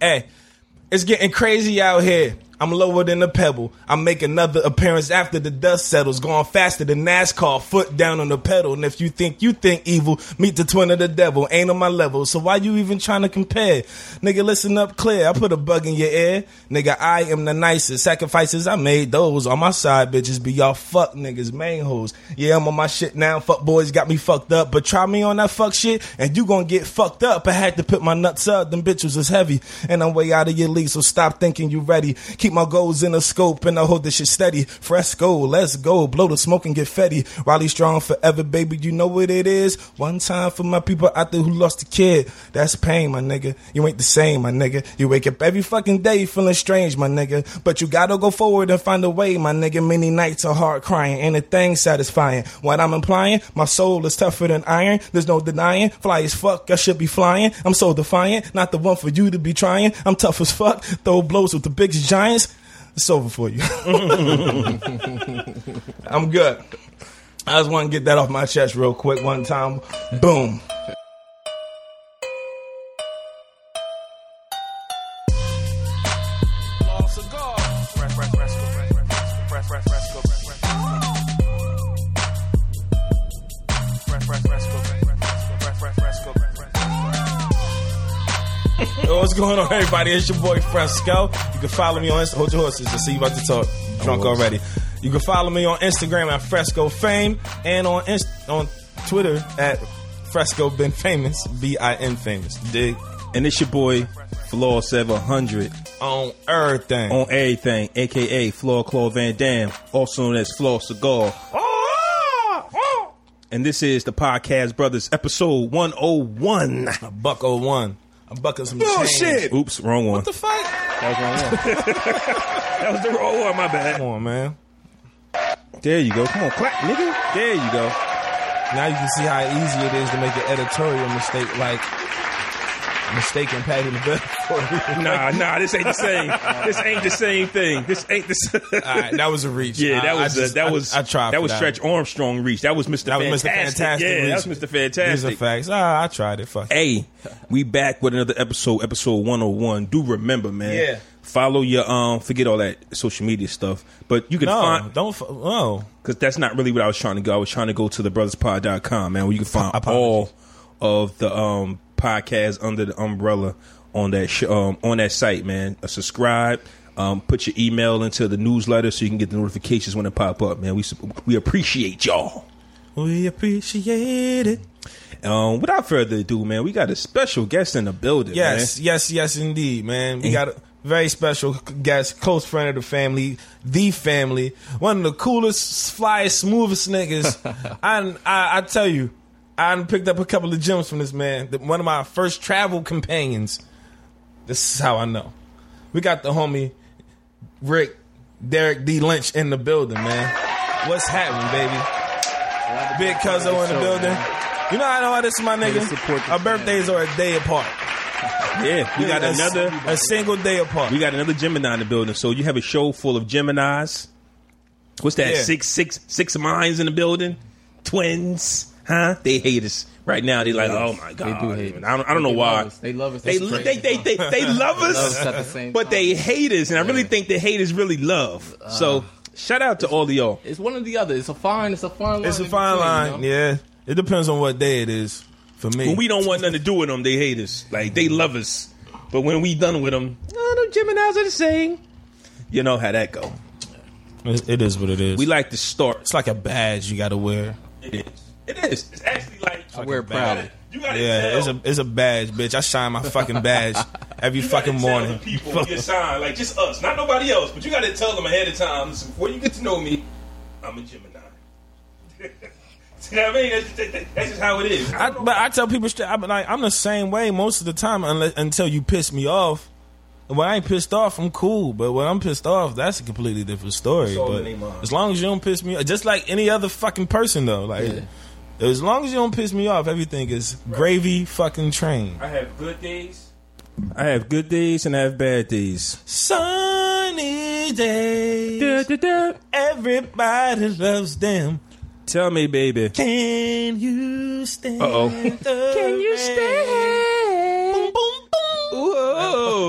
Hey, it's getting crazy out here. I'm lower than a pebble. I make another appearance after the dust settles. Going faster than NASCAR, foot down on the pedal. And if you think evil, meet the twin of the devil. Ain't on my level, so why you even trying to compare? Nigga, listen up clear. I put a bug in your ear. Nigga, I am the nicest. Sacrifices I made, those on my side bitches be y'all fuck niggas, main hoes. Yeah, I'm on my shit now. Fuck boys got me fucked up. But try me on that fuck shit and you gon' get fucked up. I had to put my nuts up. Them bitches was heavy. And I'm way out of your league, so stop thinking you ready. Keep my goals in a scope and I hold this shit steady. Fresco, let's go. Blow the smoke and get fetty. Riley strong forever, baby. You know what it is. One time for my people out there who lost a kid. That's pain, my nigga. You ain't the same, my nigga. You wake up every fucking day feeling strange, my nigga. But you gotta go forward and find a way, my nigga. Many nights are hard crying. Ain't a thing satisfying. What I'm implying, my soul is tougher than iron. There's no denying. Fly as fuck, I should be flying. I'm so defiant. Not the one for you to be trying. I'm tough as fuck. Throw blows with the biggest giants. It's over for you. I'm good. I just want to get that off my chest real quick one time. Boom. What's going on, everybody? It's your boy Fresco. You can follow me on Instagram. Hold your horses. I see you about to talk. Drunk already. You can follow me on Instagram at Fresco Fame and on Twitter at Fresco Been Famous, BIN Famous. Dig? And it's your boy Floor 700 on everything. On everything, aka Floor Claude Van Damme, also known as Floor Cigar. And this is the Podcast Brothers, episode 101. A buck 01. I'm bucking some shit. Oops, wrong one. What the fuck? That was wrong one. That was the wrong one, my bad. Come on, man. There you go. Come on, clap, nigga. There you go. Now you can see how easy it is to make an editorial mistake, like mistaking Patty LaBelle for you. Nah, this ain't the same. This ain't the same thing. This ain't the same. All right, that was a reach. Yeah, I tried. That was Stretch Armstrong reach. That was Mr. Fantastic. Yeah, that was Mr. Fantastic. These are facts. I tried it. Fuck. Hey, we back with another episode 101. Do remember, man. Yeah. Follow your forget all that social media stuff, but you can because that's not really what I was trying to go. I was trying to go to thebrotherspod.com, man, where you can find all of the podcasts under the umbrella on that site, man. Subscribe, put your email into the newsletter so you can get the notifications when it pop up, man. We appreciate y'all. We appreciate it. Without further ado, man, we got a special guest in the building. Yes, indeed, man. We got a very special guest, close friend of the family, one of the coolest, flyest, smoothest niggas. I tell you, I picked up a couple of gems from this man. One of my first travel companions. This is how I know. We got the homie Derek D. Lynch in the building, man. What's happening, baby? Big Cuzzo in the building. You know how this is my nigga. Our birthdays are a day apart. Yeah, we got a single day apart. We got another Gemini in the building. So you have a show full of Geminis. What's that? Yeah. Six minds in the building. Twins, huh? They hate us right now. They like, oh my god. They do hate us. I don't know why. They love us. They love us, at the same but time. They hate us, and I really think the hate is really love. So shout out to all of y'all. It's one or the other. It's a fine line. It's a fine line. You know? Yeah, it depends on what day it is. For me, when we don't want nothing to do with them, they hate us. Like, they love us. But when we done with them, the Geminis are the same. You know how that go. It is what it is. We like to start. It's like a badge you got to wear. It is. It's actually like I wear it proudly. It's a badge, bitch. I shine my fucking badge every fucking morning. People get signed, like just us, not nobody else. But you got to tell them ahead of time. Listen, before you get to know me, I'm a Gemini. You know what I mean? That's just how it is. But I tell people straight, I'm the same way most of the time until you piss me off. When I ain't pissed off, I'm cool. But when I'm pissed off, that's a completely different story. But as long as you don't piss me off, just like any other fucking person though, as long as you don't piss me off, everything is gravy fucking train. I have good days. And I have bad days. Sunny days. Everybody loves them. Tell me, baby. Can you stand? Can you stand? Boom, boom, boom. Whoa.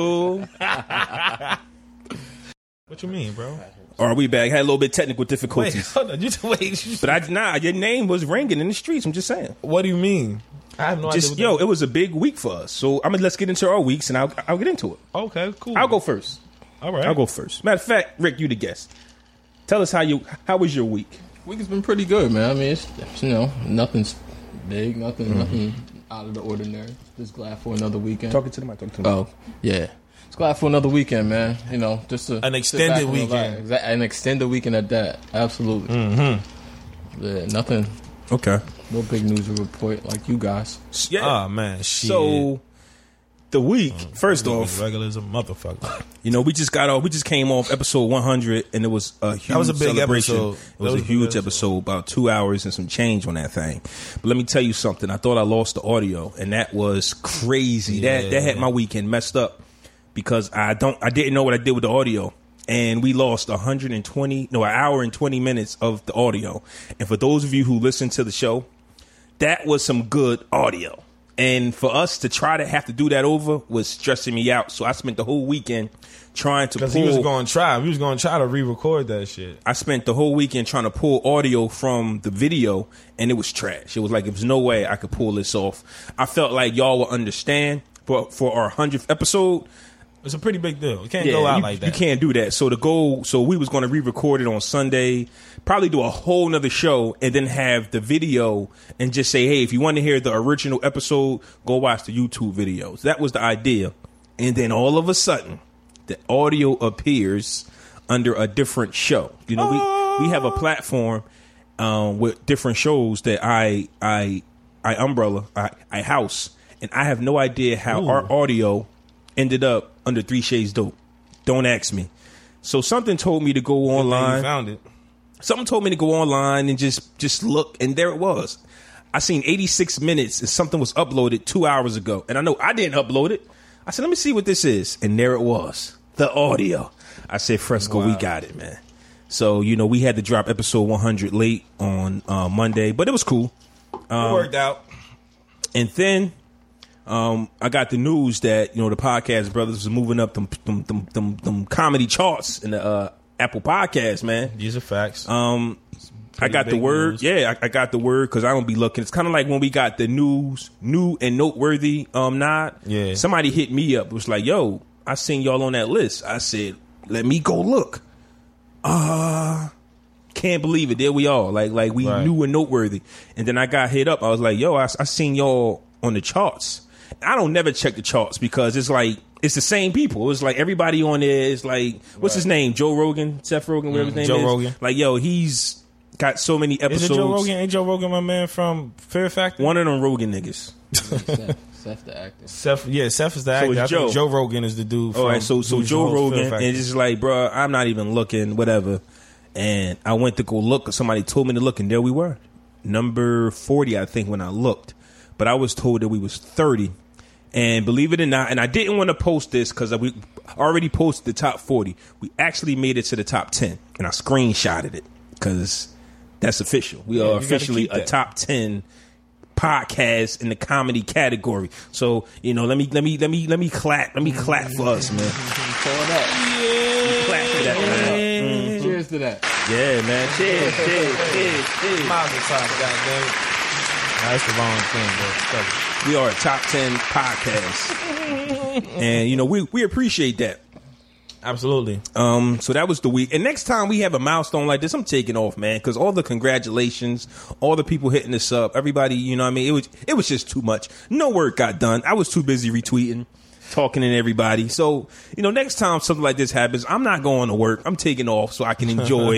What you mean, bro? All right, we back. Had a little bit of technical difficulties. Wait, hold on. But your name was ringing in the streets. I'm just saying. What do you mean? I have no idea. It was a big week for us. So let's get into our weeks, and I'll get into it. Okay, cool. I'll go first. All right, I'll go first. Matter of fact, Rick, you the guest. Tell us how was your week? Week has been pretty good, man. I mean, it's nothing's big, nothing out of the ordinary. Just glad for another weekend. Talking to the mic. Oh, yeah. Just glad for another weekend, man. Just an extended weekend. An extended weekend at that. Absolutely. Mm-hmm. Yeah, nothing. Okay. No big news to report like you guys. Yeah. Oh, man. Shit. So, the week, first off. Regular as a motherfucker. We just came off episode 100, and it was a huge that was a big celebration. Episode. It was a huge episode, about 2 hours and some change on that thing. But let me tell you something. I thought I lost the audio, and that was crazy. Yeah. That had my weekend messed up because I didn't know what I did with the audio. And we lost an hour and 20 minutes of the audio. And for those of you who listen to the show, that was some good audio. And for us to try to have to do that over was stressing me out. So I spent the whole weekend trying to pull. Because he was going to try to re-record that shit. I spent the whole weekend trying to pull audio from the video, and it was trash. It was like, there was no way I could pull this off. I felt like y'all would understand for our 100th episode. It's a pretty big deal. You can't go out like that. You can't do that. So we was going to re-record it on Sunday, probably do a whole nother show, and then have the video and just say, hey, if you want to hear the original episode, go watch the YouTube videos. That was the idea. And then all of a sudden, the audio appears under a different show. We have a platform with different shows that I house, and I have no idea how our audio ended up under 3 Shades Dope. Don't ask me. So something told me to go online. You found it. Something told me to go online and just look, and there it was. I seen 86 minutes and something was uploaded 2 hours ago. And I know I didn't upload it. I said, let me see what this is. And there it was. The audio. I said, Fresco, wow. We got it, man. So, we had to drop episode 100 late on Monday, but it was cool. It worked out. And then I got the news that, the Podcast Brothers was moving up them comedy charts in the Apple Podcast, man. These are facts. I got the word. News. Yeah, I got the word because I don't be looking. It's kind of like when we got the new and noteworthy nod. Yeah. Somebody hit me up. It was like, yo, I seen y'all on that list. I said, let me go look. Can't believe it. There we are. Like we right. New and noteworthy. And then I got hit up. I was like, yo, I seen y'all on the charts. I don't never check the charts because it's like it's the same people. It's like everybody on there is like, what's his name? Joe Rogan, Seth Rogen, whatever his name Joe is. Rogan. Like, yo, he's got so many episodes. Is it Joe Rogan? Ain't Joe Rogan my man from Fear Factor? One of them Rogan niggas. Seth the actor. Seth is the actor. So Joe. Joe Rogan is the dude. All right, so Joe Rogan, and it's just like, bro, I'm not even looking, whatever. And I went to go look, because somebody told me to look, and there we were. Number 40, I think, when I looked. But I was told that we was 30. And believe it or not, and I didn't want to post this because we already posted the top 40. We actually made it to the top 10, and I screenshotted it because that's official. We are officially a top 10 podcast in the comedy category. So let me clap. Let me clap for us, man. Pull it up. Yeah. Clap for that, man. Cheers to that. Yeah, man. Cheers. Mazel tov, goddamn. That's the wrong thing, bro. We are a top 10 podcast. And, we appreciate that. Absolutely. So that was the week. And next time we have a milestone like this, I'm taking off, man, because all the congratulations, all the people hitting us up, everybody, it was just too much. No work got done. I was too busy retweeting, talking to everybody. So, next time something like this happens, I'm not going to work. I'm taking off so I can enjoy,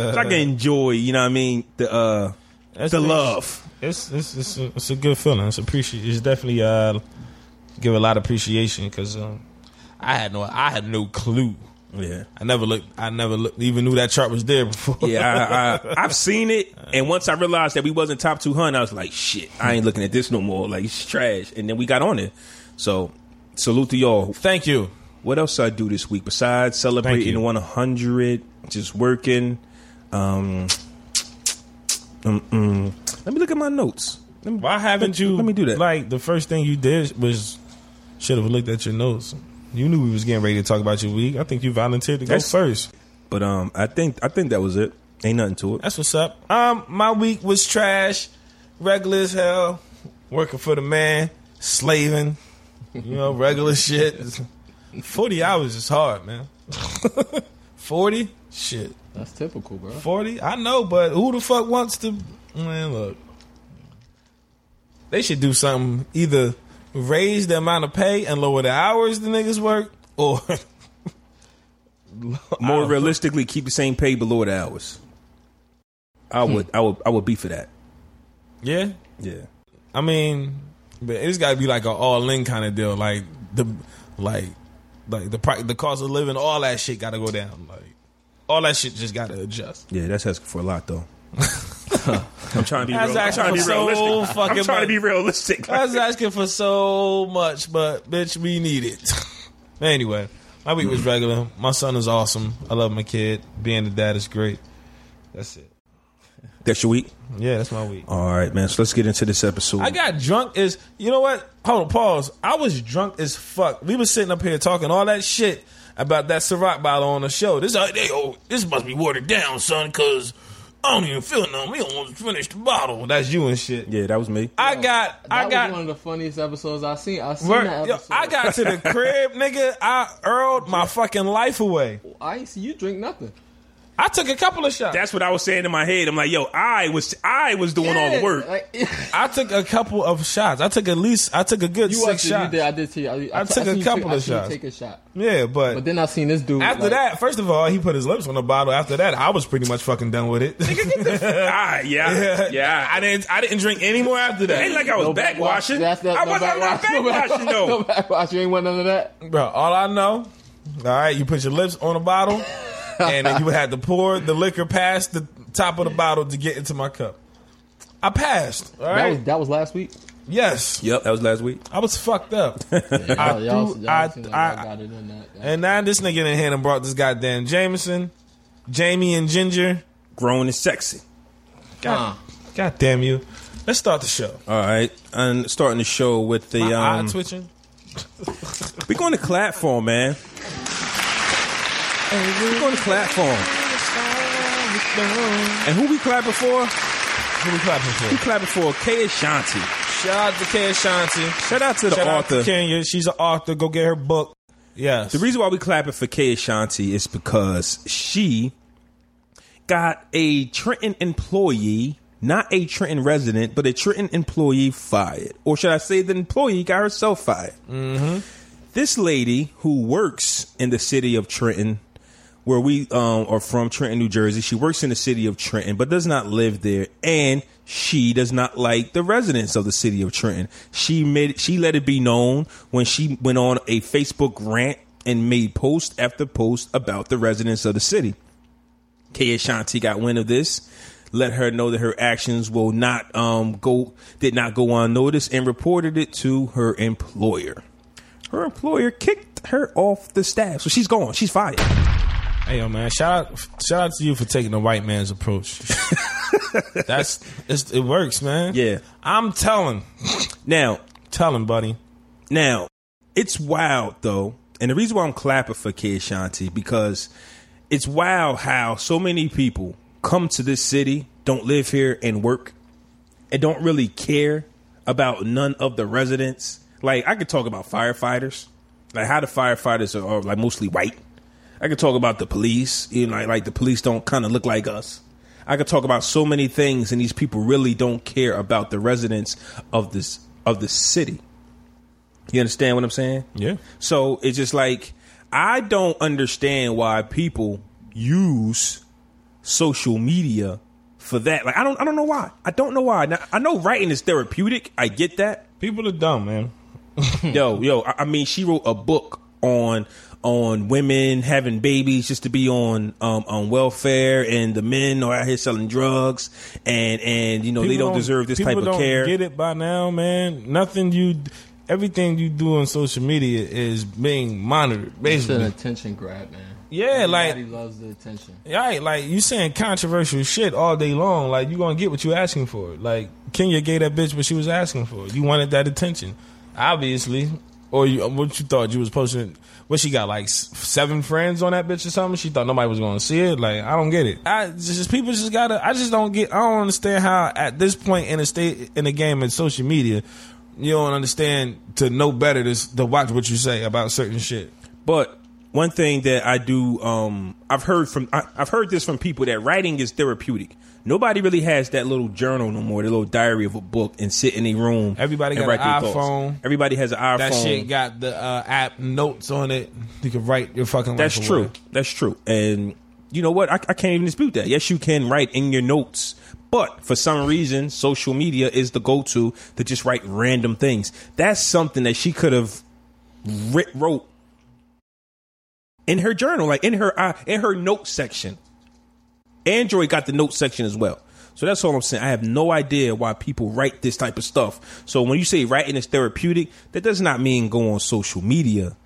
the love. It's a good feeling. It's definitely give a lot of appreciation because I had no clue. Yeah, I never looked. Even knew that chart was there before. Yeah, I've seen it, and once I realized that we wasn't top 200, I was like, shit, I ain't looking at this no more. Like, it's trash. And then we got on it. So, salute to y'all. Thank you. What else I do this week besides celebrating 100? Just working. Let me look at my notes. Why haven't you? Let me do that. Like, the first thing you did was should have looked at your notes. You knew we was getting ready to talk about your week. I think you volunteered to go first. But I think that was it. Ain't nothing to it. That's what's up. My week was trash, regular as hell. Working for the man, slaving, regular shit. 40 hours is hard, man. 40? Shit. That's typical, bro. 40? I know, but who the fuck wants to... Man, look. They should do something. Either raise the amount of pay and lower the hours the niggas work, or... More realistically, keep the same pay but lower the hours. I would be for that. Yeah? Yeah. I mean, but it's got to be like an all-in kind of deal. Like the cost of living, all that shit got to go down. Like all that shit just got to adjust. Yeah, that's asking for a lot, though. I'm trying to be realistic. I'm trying to be realistic. I was asking for so much, but bitch, we need it. Anyway, my week was regular. My son is awesome. I love my kid. Being a dad is great. That's it. That's your week? Yeah, that's my week. All right, man. So let's get into this episode. I got drunk as... You know what? Hold on, pause. I was drunk as fuck. We was sitting up here talking all that shit about that Ciroc bottle on the show. This must be watered down, son, because I don't even feel nothing. We almost finished the bottle. That's you and shit. Yeah, that was me. That was one of the funniest episodes I've seen. That episode. I got to the crib, nigga. I earled my fucking life away. I ain't see you drink nothing. I took a couple of shots. That's what I was saying in my head. I'm like, yo, I was doing all the work. I took a couple of shots. I took a good 6 shots. I did too. I took a couple of shots. Take a shot. Yeah, but then I seen this dude. After that, first of all, he put his lips on the bottle. After that, I was pretty much fucking done with it. Yeah. I didn't drink any more after that. Ain't like I was backwashing. I wasn't backwashing though. No backwash. You ain't want none of that, bro. All I know, all right, you put your lips on the bottle. And then you had to pour the liquor past the top of the bottle to get into my cup. I passed. All right? That was last week? Yes. Yep, that was last week. I was fucked up. And now this nigga in here and brought this goddamn Jameson, Jamie and Ginger. Grown and sexy. God damn you. Let's start the show. All right. And starting the show with the... eye twitching. We're going to Clapform, man. We're going to Clapform. And who we clapping for? We clapping for Kay Ashanti. Shout out to Kay Ashanti. Shout out to the author. Out to Kenya. She's an author. Go get her book. Yes. The reason why we clapping for Kay Ashanti is because she got a Trenton employee, not a Trenton resident, but a Trenton employee fired. Or should I say the employee got herself fired. Mm-hmm. This lady who works in the city of Trenton, where we are from, Trenton, New Jersey. She works in the city of Trenton, but does not live there, and she does not like the residents of the city of Trenton. She let it be known when she went on a Facebook rant and made post after post about the residents of the city. Kay Ashanti got wind of this, let her know that her actions did not go unnoticed, and reported it to her employer. Her employer kicked her off the staff, so she's gone. She's fired. Hey, yo, man, shout out to you for taking the white man's approach. It works, man. Yeah. I'm telling. Now. Telling, buddy. Now, it's wild, though. And the reason why I'm clapping for Kay Ashanti, because it's wild how so many people come to this city, don't live here and work, and don't really care about none of the residents. Like, I could talk about firefighters, like how the firefighters are like mostly white. I could talk about the police, like the police don't kind of look like us. I could talk about so many things, and these people really don't care about the residents of the city. You understand what I'm saying? Yeah. So it's just like, I don't understand why people use social media for that. Like, I don't know why. I don't know why. Now, I know writing is therapeutic. I get that. People are dumb, man. Yo, I mean, she wrote a book on women having babies just to be on welfare, and the men are out here selling drugs, and they don't deserve this type of care. People don't get it by now, man. Everything you do on social media is being monitored, basically. It's an attention grab, man. Yeah, everybody loves the attention. Right, like you saying controversial shit all day long. Like you gonna get what you asking for. Like Kenya gave that bitch what she was asking for. You wanted that attention. Obviously, Or what you thought you was posting? What she got, like 7 friends on that bitch or something? She thought nobody was going to see it. Like, I don't get it. People just gotta. I don't understand how at this point in the game in social media, you don't understand to know better to watch what you say about certain shit. But one thing that I do, I've heard this from people that writing is therapeutic. Nobody really has that little journal no more, the little diary of a book, and sit in a room. Everybody got an iPhone. Thoughts. Everybody has an iPhone. That shit got the app notes on it. You can write your fucking life That's true. Away. That's true. And you know what? I can't even dispute that. Yes, you can write in your notes. But for some reason, social media is the go-to to just write random things. That's something that she could have wrote in her journal, like in her note section. Android got the note section as well. So that's all I'm saying. I have no idea why people write this type of stuff. So when you say writing is therapeutic, that does not mean go on social media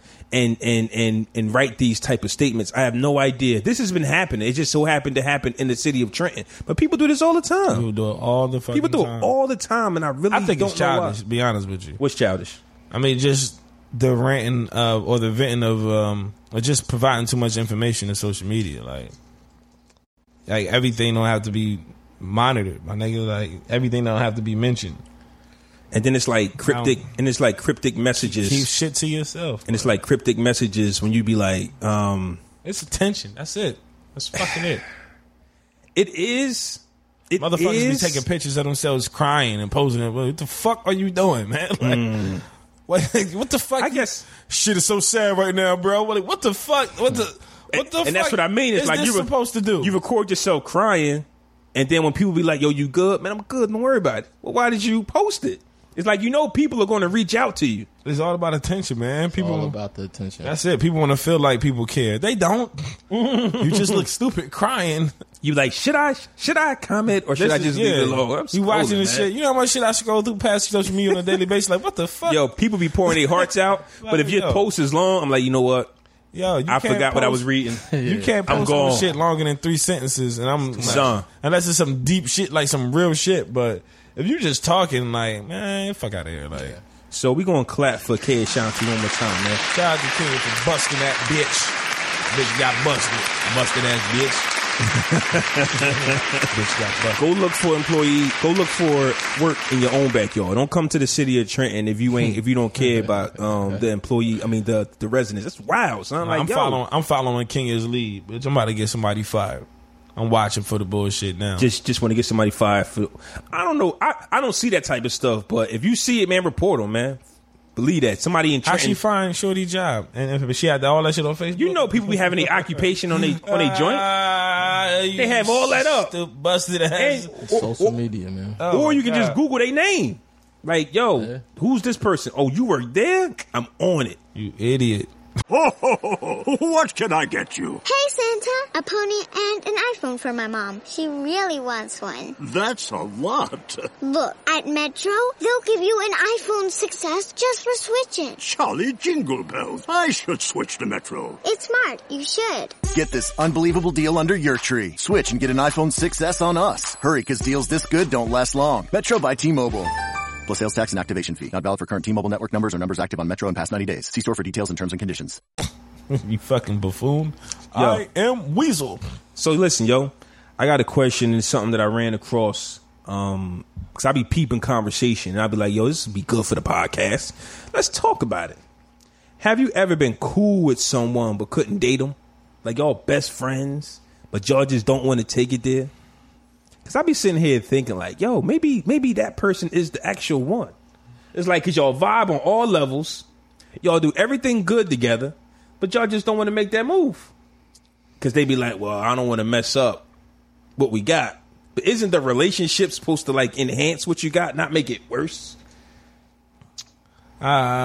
and write these type of statements. I have no idea. This has been happening. It just so happened to happen in the city of Trenton. But people do this all the time. People do it all the fucking time. People do it all the time, and I think it's childish, to be honest with you. What's childish? I mean, just the ranting or the venting of or just providing too much information to social media. Like everything don't have to be monitored, my nigga. Like everything don't have to be mentioned. And then it's like cryptic messages. Keep shit to yourself. And it's like cryptic messages when you be like, it's attention. That's it. That's fucking it. It is. Motherfuckers be taking pictures of themselves crying and posing it. What the fuck are you doing, man? Like, what the fuck? I guess shit is so sad right now, bro. What the fuck? What the fuck? And that's what I mean. It's like you're supposed to do. You record yourself crying, and then when people be like, "Yo, you good, man? I'm good. Don't worry about it." Well, why did you post it? It's like, people are going to reach out to you. It's all about attention, man. People all about the attention. That's it. People want to feel like people care. They don't. You just look stupid crying. You like, should I comment or should I just leave it alone? You watching this shit. You know how much shit I scroll through past social media on a daily basis? Like, what the fuck? Yo, people be pouring their hearts out. But if your post is long, I'm like, you know what? Yo, I forgot what I was reading. You can't post some shit longer than 3 sentences. And I'm like, unless it's some deep shit, like some real shit. But if you just talking, like, man, fuck out of here. Like, so we gonna clap for K Ashanti one more time, man. Shout out to King for busting that bitch. Bitch got busted. Busted ass bitch. Bitch got busted. Go look for work in your own backyard. Don't come to the city of Trenton if you don't care about the employee. I mean the residents. That's wild, son. Like, I'm following King's lead, bitch. I'm about to get somebody fired. I'm watching for the bullshit now. Just want to get somebody fired for. I don't know. I don't see that type of stuff. But if you see it, man, report them, man. Believe that somebody in Trenton. How she find Shorty job? And she had all that shit on Facebook. You know, people be having their occupation on their joint. They have all that up. Busted ass. Social media, man. Or you can just Google their name. Like, yo, who's this person? Oh, you work there? I'm on it. You idiot. What can I get you? Hey, Santa. A pony and an iPhone for my mom. She really wants one. That's a lot. Look, at Metro, they'll give you an iPhone 6S just for switching. Jolly jingle bells. I should switch to Metro. It's smart. You should. Get this unbelievable deal under your tree. Switch and get an iPhone 6S on us. Hurry, because deals this good don't last long. Metro by T-Mobile. Plus sales tax and activation fee. Not valid for current T-Mobile network numbers or numbers active on Metro in past 90 days. See store for details and terms and conditions. You fucking buffoon. Yo. I am Weasel. So listen, yo. I got a question. It's something that I ran across. Because I be peeping conversation. And I be like, yo, this would be good for the podcast. Let's talk about it. Have you ever been cool with someone but couldn't date them? Like y'all best friends, but y'all just don't want to take it there? Because I be sitting here thinking like, yo, maybe that person is the actual one. It's like, because y'all vibe on all levels. Y'all do everything good together, but y'all just don't want to make that move. Because they be like, well, I don't want to mess up what we got. But isn't the relationship supposed to like enhance what you got, not make it worse? You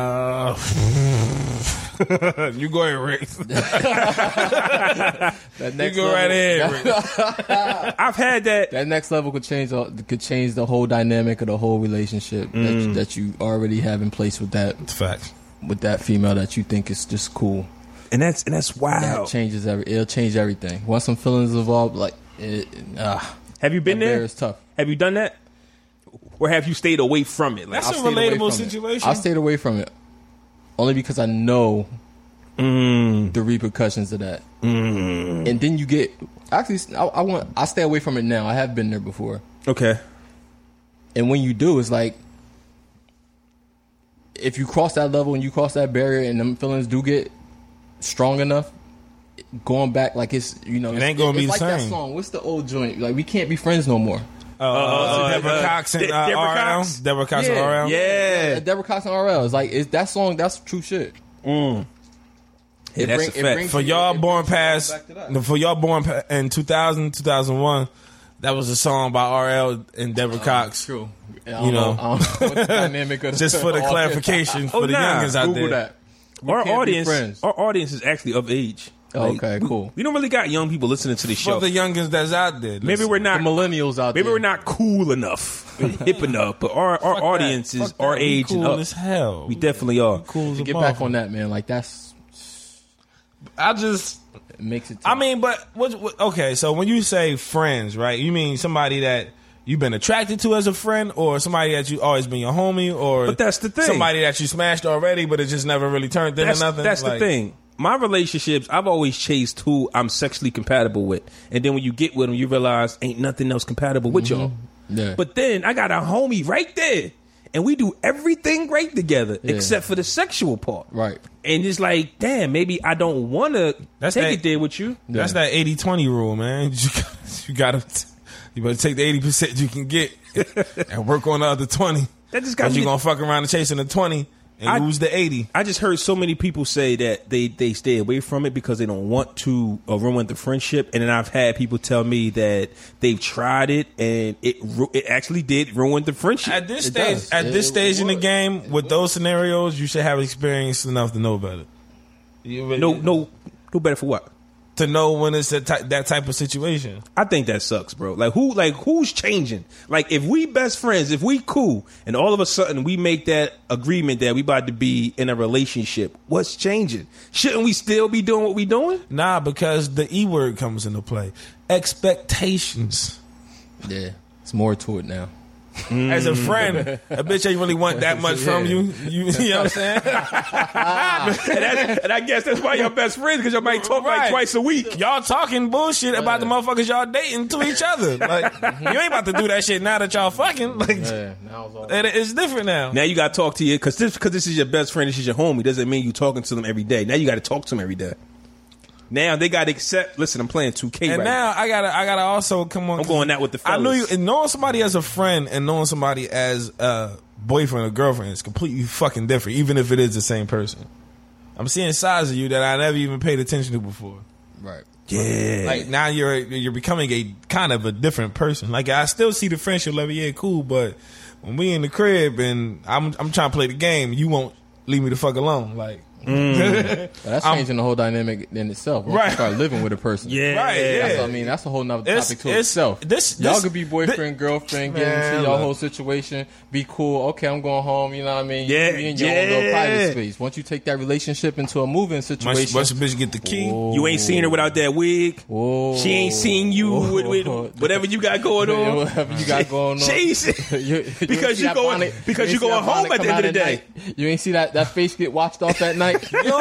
go ahead, Rick. You go right ahead, Rick. I've had that. That next level could change the whole dynamic of the whole relationship that you already have in place with that. It's facts. With that female that you think is just cool. And that's wild. That changes it'll change everything. Once some feelings involved, like have you been there? It's tough. Have you done that? Or have you stayed away from it? Like, that's a relatable situation. I stayed away from it. only because I know the repercussions of that. And then you get actually, I stay away from it now. I have been there before. Okay. And when you do, it's like if you cross that level and you cross that barrier, and them feelings do get strong enough, going back like it's it ain't gonna be the like same. That song. What's the old joint? Like we can't be friends no more. Deborah Cox and RL. Deborah Cox and RL. Yeah. Deborah Cox and RL. It's like that song. That's true shit. That's a fact. For y'all born in 2000, 2001, that was a song by RL and Deborah Cox. True. I don't know what the dynamic of just for the clarification for the youngins out Google there. That. Our audience is actually of age. Okay, cool. We don't really got young people listening to this show. For the youngins that's out there. Maybe we're not the millennials out there. Maybe we're not cool enough, hip enough, but our audience is our age cool and up. As hell. We definitely are. Cool as to get back on that, man. Like that's. It makes it tough. I mean, but okay, so when you say friends, right, you mean somebody that you've been attracted to as a friend, or somebody that you always been your homie, or but that's the thing, somebody that you smashed already but it just never really turned into nothing? That's the thing. My relationships, I've always chased who I'm sexually compatible with, and then when you get with them, you realize ain't nothing else compatible with y'all. Yeah. But then I got a homie right there, and we do everything great together except for the sexual part. Right. And it's like, damn, maybe I don't want to take it there with you. That's that 80-20 rule, man. You better take the 80% you can get and work on the other 20. That just got you gonna fuck around and chasing the 20 and lose the 80. I just heard so many people say that they stay away from it because they don't want to ruin the friendship, and then I've had people tell me that they've tried it and it actually did ruin the friendship. At this stage in the game, with those scenarios, you should have experience enough to know better. No better for what? To know when it's that type of situation. I think that sucks, bro. Who's changing? Like, if we best friends, if we cool, and all of a sudden we make that agreement that we about to be in a relationship, what's changing? Shouldn't we still be doing what we doing? Nah, because the E word comes into play. Expectations. Yeah, it's more to it now. As a friend, a bitch ain't really want that much from you. You know what I'm saying? and I guess that's why y'all best friends, because y'all might talk like twice a week. Y'all talking bullshit about the motherfuckers y'all dating to each other. Like, you ain't about to do that shit now that y'all fucking. Like, it's different now. Now you got to talk to you, because this is your best friend, this is your homie, doesn't mean you talking to them every day. Now you got to talk to them every day. Now they got to accept. Listen, I'm playing 2K and right now. I gotta also come on. I'm going out with the fellas. I knew you. And knowing somebody as a friend and knowing somebody as a boyfriend or girlfriend is completely fucking different, even if it is the same person. I'm seeing sides of you that I never even paid attention to before. Right. Yeah. Like now you're becoming a kind of a different person. Like I still see the friendship level, yeah, cool, but when we in the crib and I'm trying to play the game, you won't leave me the fuck alone. Like. That's changing the whole dynamic in itself. Once you start living with a person. Yeah. Right, yeah. That's, I mean, that's a whole nother topic to itself. Y'all could be boyfriend, girlfriend, get into your whole situation, be cool. Okay, I'm going home, you know what I mean? Yeah. Be in your own little private space. Once you take that relationship into a moving situation. Once the bitch get the key. You ain't seen her without that wig. She ain't seen you with whatever you got going on. Whatever you got going on. Because you going home at the end of the day. You ain't see that face get watched off that night.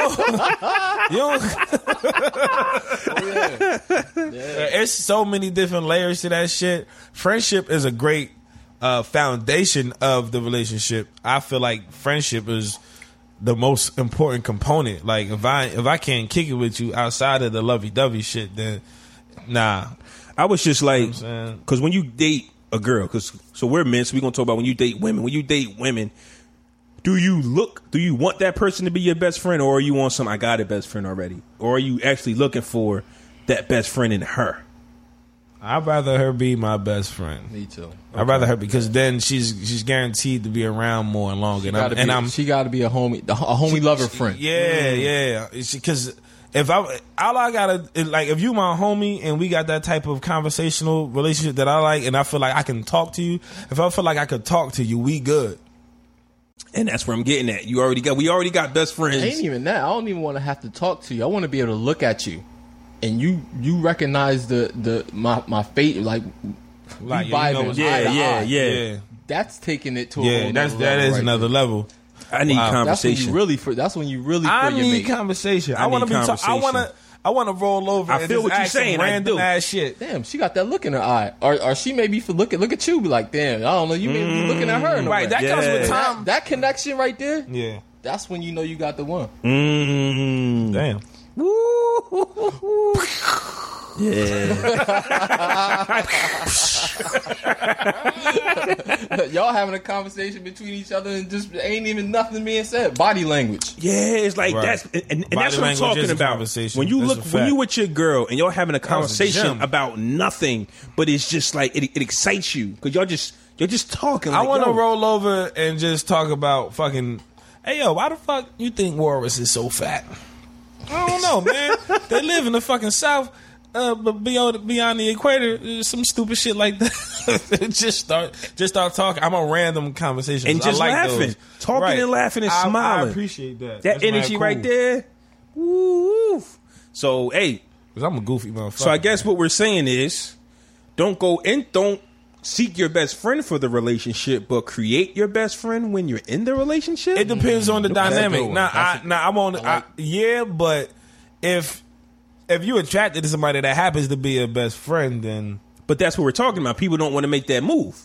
It's so many different layers to that shit. Friendship is a great foundation of the relationship. I feel like friendship is the most important component. Like if I can't kick it with you outside of the lovey-dovey shit, then nah. I was just like, because when you date a girl, so we're men, so we're gonna talk about when you date women. When you date women, do you want that person to be your best friend, or are you want I got a best friend already? Or are you actually looking for that best friend in her? I'd rather her be my best friend. Me too. Okay. I'd rather her because then she's guaranteed to be around more and longer. She got to be a homie lover friend. Yeah. Because if you my homie and we got that type of conversational relationship that I like, and I feel like I can talk to you. If I feel like I could talk to you, we good. And that's where I'm getting at. We already got best friends. It ain't even that. I don't even want to have to talk to you. I want to be able to look at you, and you recognize my fate, like vibing. Yeah. That's taking it to a whole that is another level. I need conversation. That's when you really. I need conversation. I want to be. I want to roll over. I feel what you're saying. Random ass shit. Damn, she got that look in her eye, or she may be look at you, be like, damn, I don't know, you may be looking at her. Right, that comes with time. That connection right there. Yeah, that's when you know you got the one. Damn. Yeah. Y'all having a conversation between each other and just ain't even nothing being said. Body language. Yeah, it's like that's and that's what I'm talking about. When you when you with your girl and y'all having a conversation about nothing, but it's just like it excites you because you're just talking. Like, I want to roll over and just talk about fucking. Hey yo, why the fuck you think Walrus is so fat? I don't know, man. They live in the fucking South. But beyond the equator, some stupid shit like that. just start talking. I'm a random conversation and just laughing, talking and laughing and smiling. I appreciate that. That energy right there. Woo. So hey, because I'm a goofy motherfucker. So I guess what we're saying is, don't seek your best friend for the relationship, but create your best friend when you're in the relationship. It depends on the dynamic. But if you're attracted to somebody that happens to be a best friend, then... But that's what we're talking about. People don't want to make that move.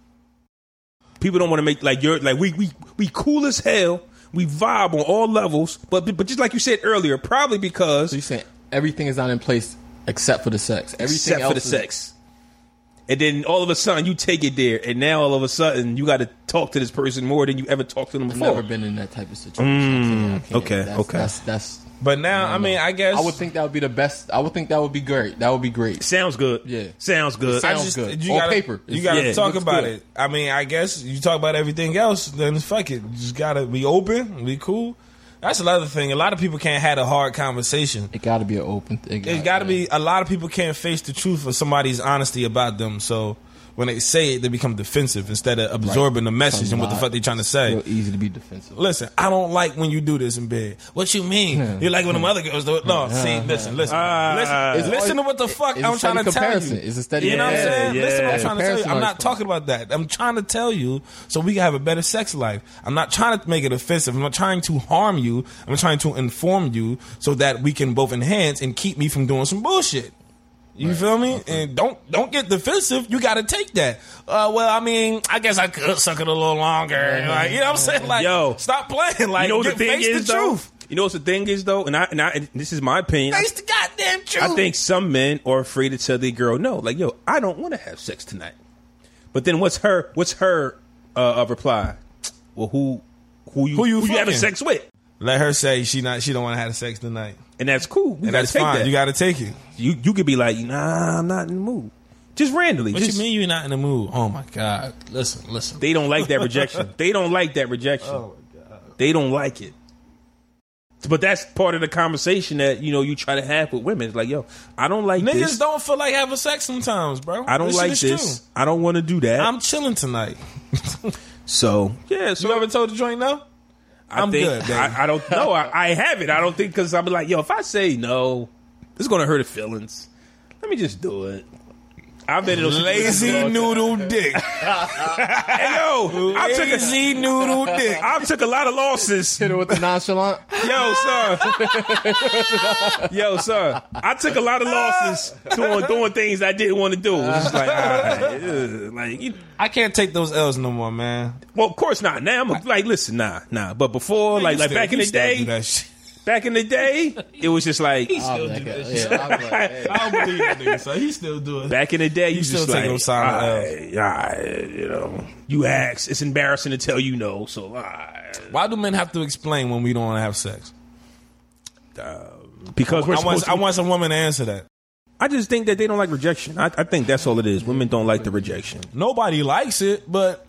People don't want to make, we cool as hell. We vibe on all levels. But just like you said earlier, probably because... So you're saying everything is not in place except for the sex. Everything except for the sex. And then all of a sudden you take it there, and now all of a sudden you got to talk to this person more than you ever talked to them before. I've never been in that type of situation. Okay. That's but now, I guess I would think that would be the best. I would think that would be great. That would be great. Sounds good. Yeah, sounds good. Sounds good. On paper, you got to talk about it. I mean, I guess you talk about everything else, then fuck it. You just got to be open, be cool. That's another thing. A lot of people can't have a hard conversation. It got to be an open thing. It got to be. A lot of people can't face the truth of somebody's honesty about them. So when they say it, they become defensive instead of absorbing the message and what the fuck they trying to say. Real easy to be defensive. Listen, I don't like when you do this in bed. What you mean? You like when them other girls do it? No, see, listen to what the fuck I'm trying to tell you. It's a steady. You know what I'm saying? Listen, what I'm trying to tell you. I'm not talking about that. I'm trying to tell you so we can have a better sex life. I'm not trying to make it offensive. I'm not trying to harm you. I'm trying to inform you so that we can both enhance and keep me from doing some bullshit. You feel me? Okay. And don't get defensive. You got to take that. I guess I could suck it a little longer. Like, you know what I'm saying? Like, yo, stop playing. Like, you know what the thing is, the truth. You know what the thing is, though? And this is my opinion. Face the goddamn truth. I think some men are afraid to tell their girl no. Like, yo, I don't want to have sex tonight. But then what's her reply? Well, who you having sex with? Let her say she don't want to have sex tonight. And that's cool. And that's fine. That. You got to take it. You could be like, nah, I'm not in the mood. Just randomly. What you mean you're not in the mood? Oh, my God. Listen. They don't like that rejection. Oh, my God. They don't like it. But that's part of the conversation that, you try to have with women. It's like, yo, I don't like Niggas this. Niggas don't feel like having sex sometimes, bro. I don't like this. True. I don't want to do that. I'm chilling tonight. So, yeah. So you ever told the joint no? I'm good, baby. I don't know. I haven't. I don't think because I'll be like, yo, if I say no, this is going to hurt her feelings. Let me just do it. I've been in those lazy noodle dick. Hey, yo, lazy noodle dick. I took a lot of losses. Hit her with the nonchalant. Yo, son. I took a lot of losses doing things I didn't want to do. It was just like, I can't take those L's no more, man. Well, of course not. Now I'm like, listen, nah. But before, like back in the day. Back in the day, it was just like he still do that shit. I don't believe that nigga. So he still do it. Back in the day, you still just take like, those silent you ask. It's embarrassing to tell you no. So why do men have to explain when we don't want to have sex? Because I want some woman to answer that. I just think that they don't like rejection. I think that's all it is. Women don't like the rejection. Nobody likes it, but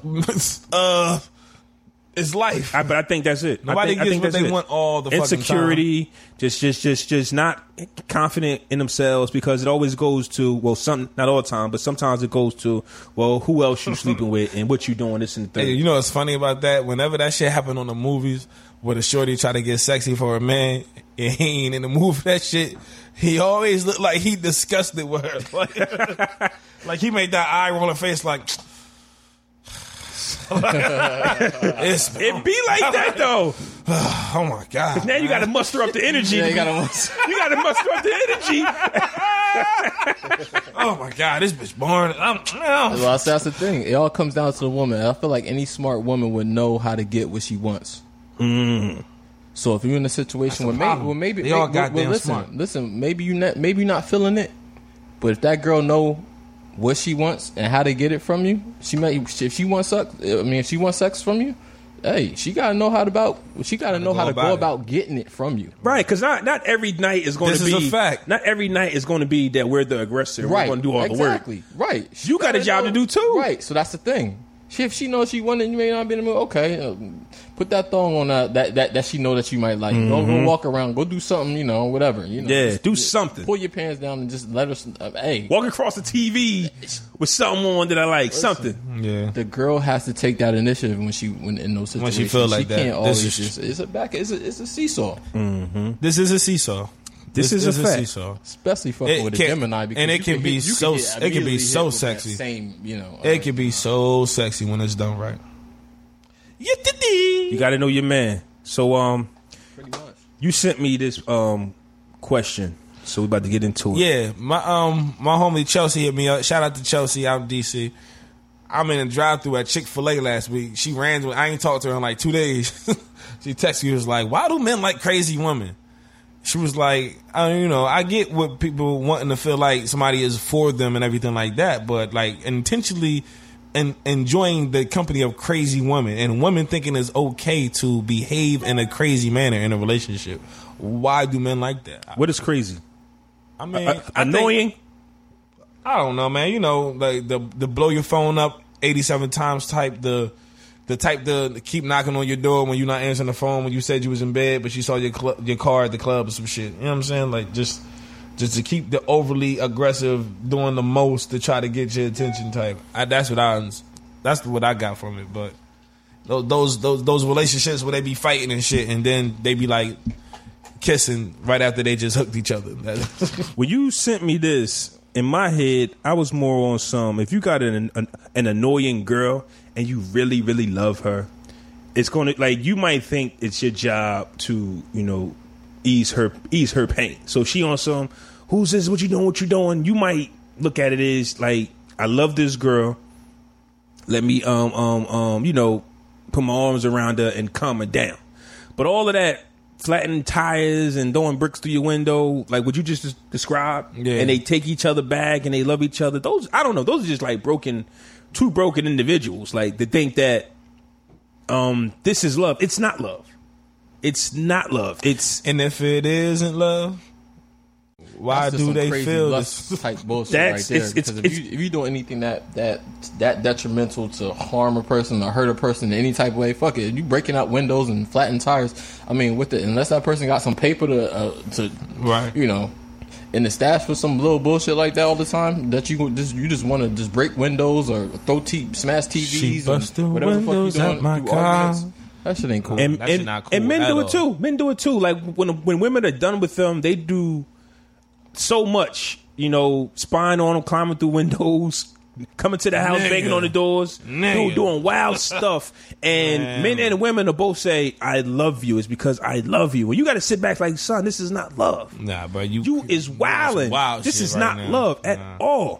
it's life. But I think that's it. Nobody gets what they want all the fucking time. Insecurity, just not confident in themselves because it always goes to, not all the time, but sometimes it goes to, who else you sleeping with and what you doing, this and the thing. Hey, you know what's funny about that? Whenever that shit happen on the movies where the shorty try to get sexy for a man and he ain't in the mood for that shit, he always look like he disgusted with her. Like he made that eye roll her face like... It be like that though. Oh my God! Now you got to muster up the energy. Yeah, you got to muster up the energy. Oh my God, this bitch boring. Well, that's the thing. It all comes down to the woman. I feel like any smart woman would know how to get what she wants. So if you're in a situation where maybe they all goddamn smart. Listen, maybe you're not feeling it, but if that girl know what she wants and how to get it from you, if she wants sex from you, hey, she gotta know how to go about getting it from you. Right, because not every night is going to be. This is a fact. Not every night is going to be that we're the aggressor. Right, we're going to do all the work. Exactly. Right. You got a job to do too. Right. So that's the thing. If she knows she wanted, you may not be in the mood. Okay, put that thong on that she know that you might like. Go walk around. Go do something. Whatever. Yeah, do something. Pull your pants down and just let her. Hey, walk across the TV with something on that I like. Something. Yeah. The girl has to take that initiative when in those situations. When she feel like she that, can't always it's a seesaw. This is a seesaw. This is a fact. Seesaw. Especially fucking with a Gemini, because it can be so sexy. It can be so sexy when it's done right. You got to know your man. So Pretty much. You sent me this question, so we about to get into it. Yeah, my homie Chelsea hit me up. Shout out to Chelsea out in DC. I'm in a drive-thru at Chick-fil-A last week. She ran. I ain't talked to her in like 2 days. She texted me, was like, "Why do men like crazy women?" She was like, I get what people wanting to feel like somebody is for them and everything like that, but like intentionally enjoying the company of crazy women and women thinking it's okay to behave in a crazy manner in a relationship. Why do men like that? What is crazy? I mean, annoying? I don't know, man. Like the blow your phone up 87 times type, the type to keep knocking on your door when you're not answering the phone when you said you was in bed, but you saw your car at the club or some shit. You know what I'm saying? Like just to keep the overly aggressive, doing the most to try to get your attention type. That's what I got from it. But those relationships where they be fighting and shit, and then they be like kissing right after they just hooked each other. When you sent me this, in my head, I was more on some. If you got an annoying girl and you really, really love her, it's going to, like, you might think it's your job to, ease her pain. So if she on some, who's this? What you doing? You might look at it as like, I love this girl. Let me, put my arms around her and calm her down. But all of that flattening tires and throwing bricks through your window, like what you just described, and they take each other back and they love each other. Those, I don't know. Those are just like two broken individuals. Like to think that this is love. It's not love. It's not love. And if it isn't love, why do they feel this type bullshit right there? Because if you do anything that detrimental to harm a person or hurt a person in any type of way, fuck it. You breaking out windows and flattening tires. I mean, unless that person got some paper to right, in the stash for some little bullshit like that all the time, that you just want to just break windows or smash TVs, she bust the whatever windows the fuck you doing, at my car. That shit ain't cool. And not cool. And men do it too. Men do it too. Like when women are done with them, they do so much, spying on them, climbing through windows, coming to the house, banging on the doors, doing wild stuff. And men and women will both say, "I love you." It's because I love you. And you got to sit back like, son, this is not love. Nah, bro, you is wilding. This is not love at all.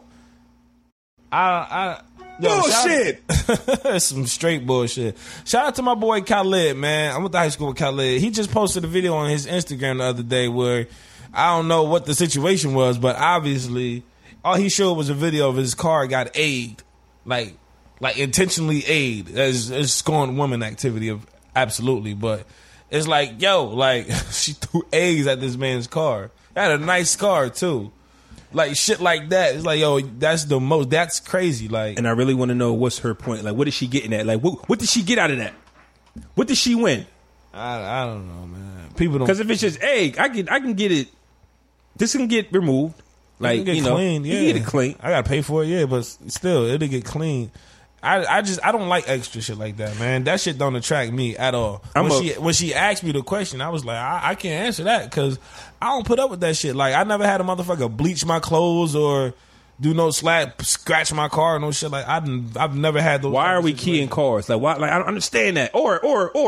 Bullshit. Some straight bullshit. Shout out to my boy Khalid, man. I went to high school with Khalid. He just posted a video on his Instagram the other day where I don't know what the situation was, but obviously all he showed was a video of his car got egged, like intentionally egged. It's scorned woman activity of absolutely, but it's like, she threw eggs at this man's car. Had a nice car too. Like shit like that. It's like, that's crazy. Like, and I really want to know what's her point. Like, what is she getting at? Like, what did she get out of that? What did she win? I don't know, man. People don't, because if it's just egg, I can get it. This can get removed. Like, clean. Yeah, you get it clean. I gotta pay for it. Yeah, but still, it'll get clean. I don't like extra shit like that, man. That shit don't attract me at all. When she asked me the question, I was like, I can't answer that because I don't put up with that shit. Like, I never had a motherfucker bleach my clothes or do no scratch my car or no shit. Like I've never had those. Why are we keying cars? Like why? Like I don't understand that. Or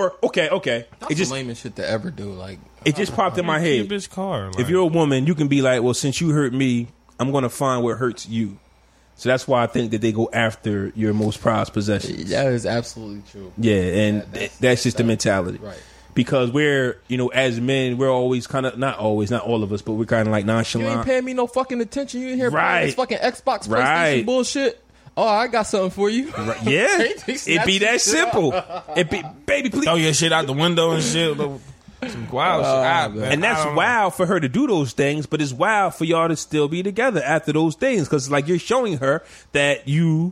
okay. That's the lamest shit to ever do. Like it just popped in my head. Bitch car. Like, if you're a woman, you can be like, well, since you hurt me, I'm going to find what hurts you. So that's why I think that they go after your most prized possessions. That is absolutely true. Yeah, and that's just the mentality. Right. Because we're, as men, we're always kind of, not always, not all of us, but we're kind of like nonchalant. You ain't paying me no fucking attention. You ain't here playing this fucking Xbox, PlayStation bullshit. Oh, I got something for you. Right. Yeah. It be that simple. It be, baby, please. Throw your shit out the window and shit. Some wild shit. And that's wild for her to do those things, but it's wild for y'all to still be together after those things. Because, like, you're showing her that you're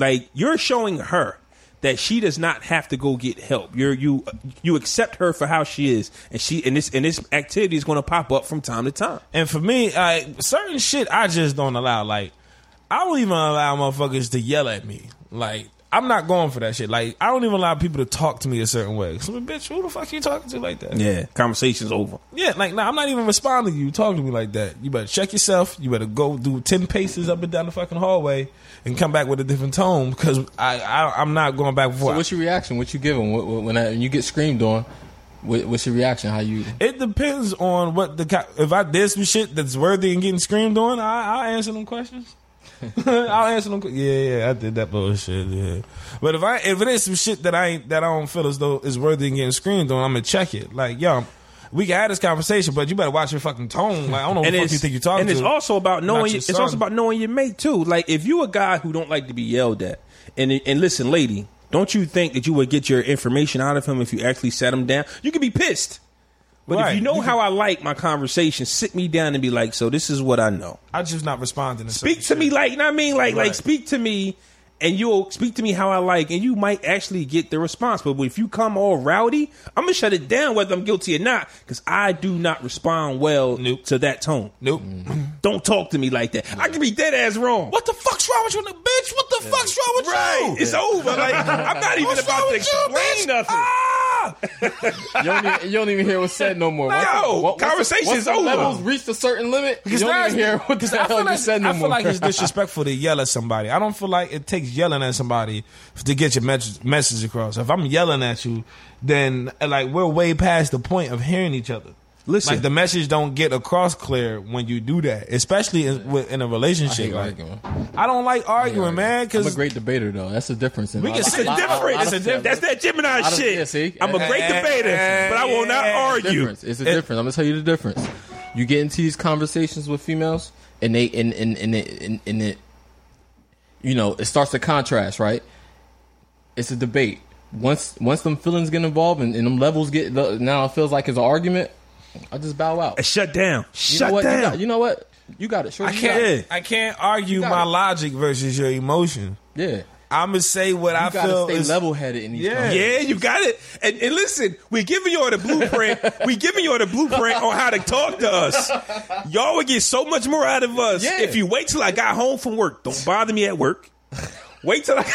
showing her that she does not have to go get help. You accept her for how she is, and this activity is going to pop up from time to time. And for me, certain shit I just don't allow. Like, I don't even allow motherfuckers to yell at me. Like, I'm not going for that shit. Like, I don't even allow people to talk to me a certain way. So, bitch, who the fuck you talking to like that? Yeah, conversation's over. Yeah, like, nah, I'm not even responding to you talking to me like that. You better check yourself. You better go do 10 paces up and down the fucking hallway and come back with a different tone because I'm not going back and forth. So what's your reaction? What you give them when you get screamed on? What's your reaction? How you? It depends on what if I did some shit that's worthy and getting screamed on, I'll answer them questions. I'll answer them. Yeah, I did that bullshit. Yeah, but if it is some shit that I don't feel as though is worthy of getting screamed on, I'm gonna check it. Like, yo, we can have this conversation, but you better watch your fucking tone. Like, I don't know what the fuck you think you're talking to. And it's also about knowing. It's also about knowing your mate too. Like, if you a guy who don't like to be yelled at, and listen, lady, don't you think that you would get your information out of him if you actually sat him down? You could be pissed. But if you know how I like my conversation, sit me down and be like, so this is what I know. I'm just not responding to speak to me like, you know what I mean? Like speak to me and you'll speak to me how I like and you might actually get the response. But if you come all rowdy, I'm going to shut it down whether I'm guilty or not because I do not respond well to that tone. Nope. Don't talk to me like that. I can be dead ass wrong. What the fuck's wrong with you, bitch? What the fuck's wrong with you? It's over. Like, I'm not even about to explain nothing. You don't even hear what's said no more. Conversation's over. Levels reached a certain limit. You don't even hear what the hell you said no more. I feel like it's disrespectful to yell at somebody. I don't feel like it takes yelling at somebody to get your message across. If I'm yelling at you, then like we're way past the point of hearing each other. Listen, like the message don't get across clear when you do that, especially in a relationship. I don't like arguing, man. Cause I'm a great debater, though. That's the difference. It's different. That's that Gemini shit. I'm a great debater, but I will not argue. It's a difference. I'm gonna tell you the difference. You get into these conversations with females, and they it starts to contrast, right? It's a debate. Once them feelings get involved and them levels now it feels like it's an argument. I just bow out. Shut down. You know what? You got it. Sure, I can't argue my logic versus your emotion. Yeah. I'm going to say what I feel. You got to stay level-headed in these Yeah, you got it. And listen, we're giving you all the blueprint. We're giving you all the blueprint on how to talk to us. Y'all would get so much more out of us if you wait till I got home from work. Don't bother me at work. Wait till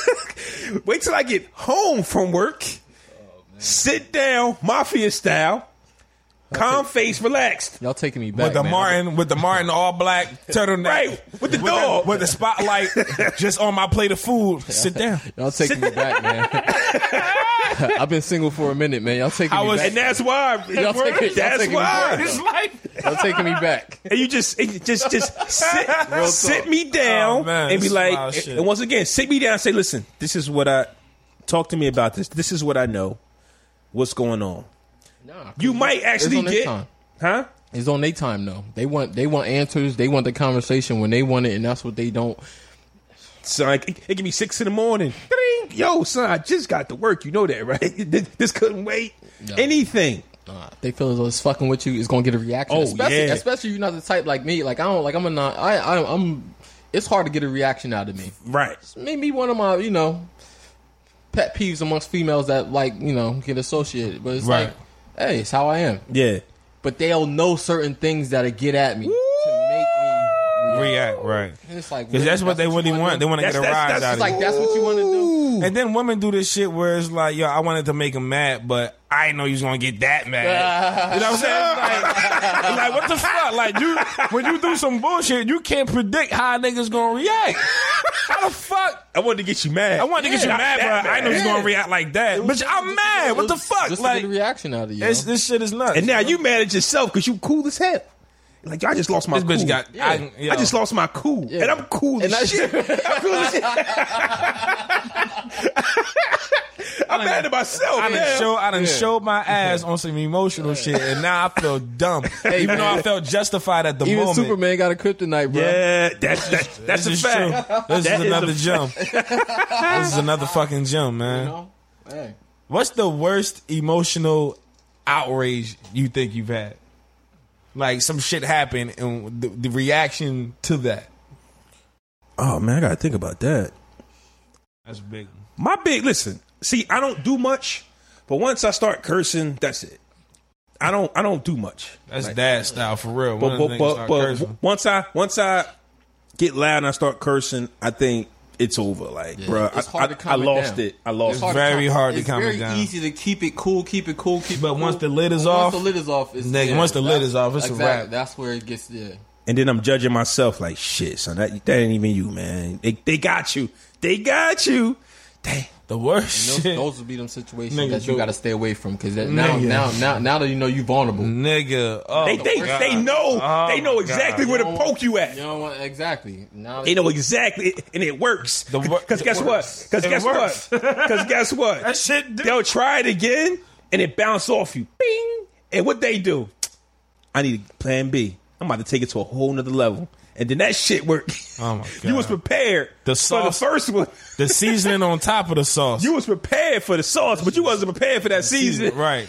I get home from work. Sit down, mafia style. Calm face, relaxed. Y'all taking me back with the Martin all black turtleneck, right? With the dog, with the spotlight just on my plate of food. Sit down. Y'all taking me back, man. I've been single for a minute, man. Y'all taking me back, and that's why. That's why. This life. Y'all taking me back. And you just sit me down and be like, and once again, sit me down and say, listen, this is what talk to me about this. This is what I know. What's going on? Nah, you might actually get time. Huh? It's on their time though. They want answers. They want the conversation when they want it, and that's what they don't. Son, it can be 6 a.m. Yo, son, I just got to work. You know that, right? This couldn't wait. No. Anything. They feel as though it's fucking with you. It's gonna get a reaction. Especially you're not the type like me. Like I'm. It's hard to get a reaction out of me. Right. It's maybe one of my pet peeves amongst females that get associated, but it's like. Hey, it's how I am. Yeah. But they'll know certain things that'll get at me to make me react. Right. And it's like, because that's what they really want. They want to get a rise out of you. That's what you want to do. And then women do this shit where it's like, yo, I wanted to make them mad, but I I didn't know you was gonna get that mad. You know what I'm saying? Like what the fuck? Like when you do some bullshit, you can't predict how a nigga's gonna react. How the fuck? I wanted to get you mad. I wanted to get you mad, but I didn't know you was gonna react like that. Bitch, I'm mad. What the fuck? Just like to get a reaction out of you. This shit is nuts. And now you mad at yourself because you cool as hell. Like, I just lost my this cool. Bitch got, I just lost my cool. Yeah. And I'm cool as shit. I'm cool as shit. I'm mad at myself. I done showed my ass on some emotional shit, and now I feel dumb. Even though I felt justified at the moment. Even Superman got a kryptonite, bro. Yeah, that's a fact. True. This is another jump. This is another fucking jump, man. You know? Hey. What's the worst emotional outrage you think you've had? Like some shit happened and the reaction to that. Oh man, I gotta think about that. That's big. Listen, see, I don't do much, but once I start cursing, that's it. I don't do much. That's like, dad style for real. But once I get loud and I start cursing, I think it's over. Like, bro, I lost it. I lost it. It's very hard to calm it down. It's very easy to keep it cool. But once the lid is off, once the lid is off, it's a wrap. That's where it gets there. And then I'm judging myself like, shit, son, that ain't even you, man. They got you. They got you. Dang. The worst shit. Those would be them situations that you got to stay away from because now that you know you vulnerable, nigga. Oh, they know exactly where to poke you at. You know what? Exactly. Now they know exactly, and it works. Because guess what? Because guess what? That shit. They'll try it again, and it bounce off you. Bing. And what they do? I need a plan B. I'm about to take it to a whole nother level. And then that shit worked. Oh my God. You was prepared for the first one. The seasoning on top of the sauce. You was prepared for the sauce, but you wasn't prepared for that seasoning. Right.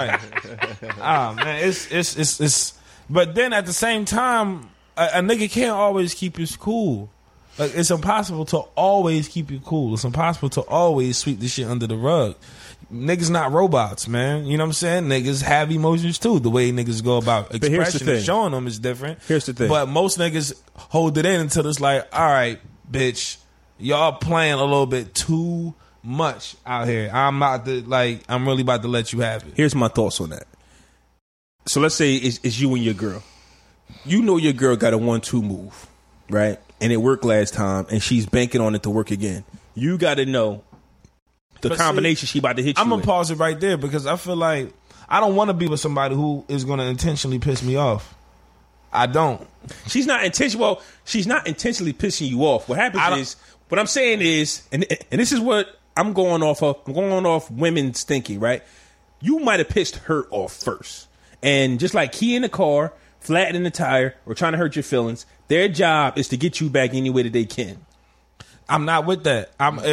Ah, man, it's. But then at the same time, a nigga can't always keep his cool. Like it's impossible to always keep you cool. It's impossible to always sweep the shit under the rug. Niggas not robots, man. You know what I'm saying? Niggas have emotions too. The way niggas go about expression and showing them is different. Here's the thing. But most niggas hold it in until it's like, all right, bitch, y'all playing a little bit too much out here. I'm really about to let you have it. Here's my thoughts on that. So let's say it's you and your girl. You know your girl got a 1-2 move, right? And it worked last time, and she's banking on it to work again. You got to know the combination she about to hit you. I'm going to pause it right there because I feel like I don't want to be with somebody who is going to intentionally piss me off. I don't. She's not intentionally pissing you off. What happens is, what I'm saying is, and this is what I'm going off of. I'm going off women's thinking, right? You might have pissed her off first. And just like key in the car, flattening the tire, or trying to hurt your feelings, their job is to get you back any way that they can. I'm not with that.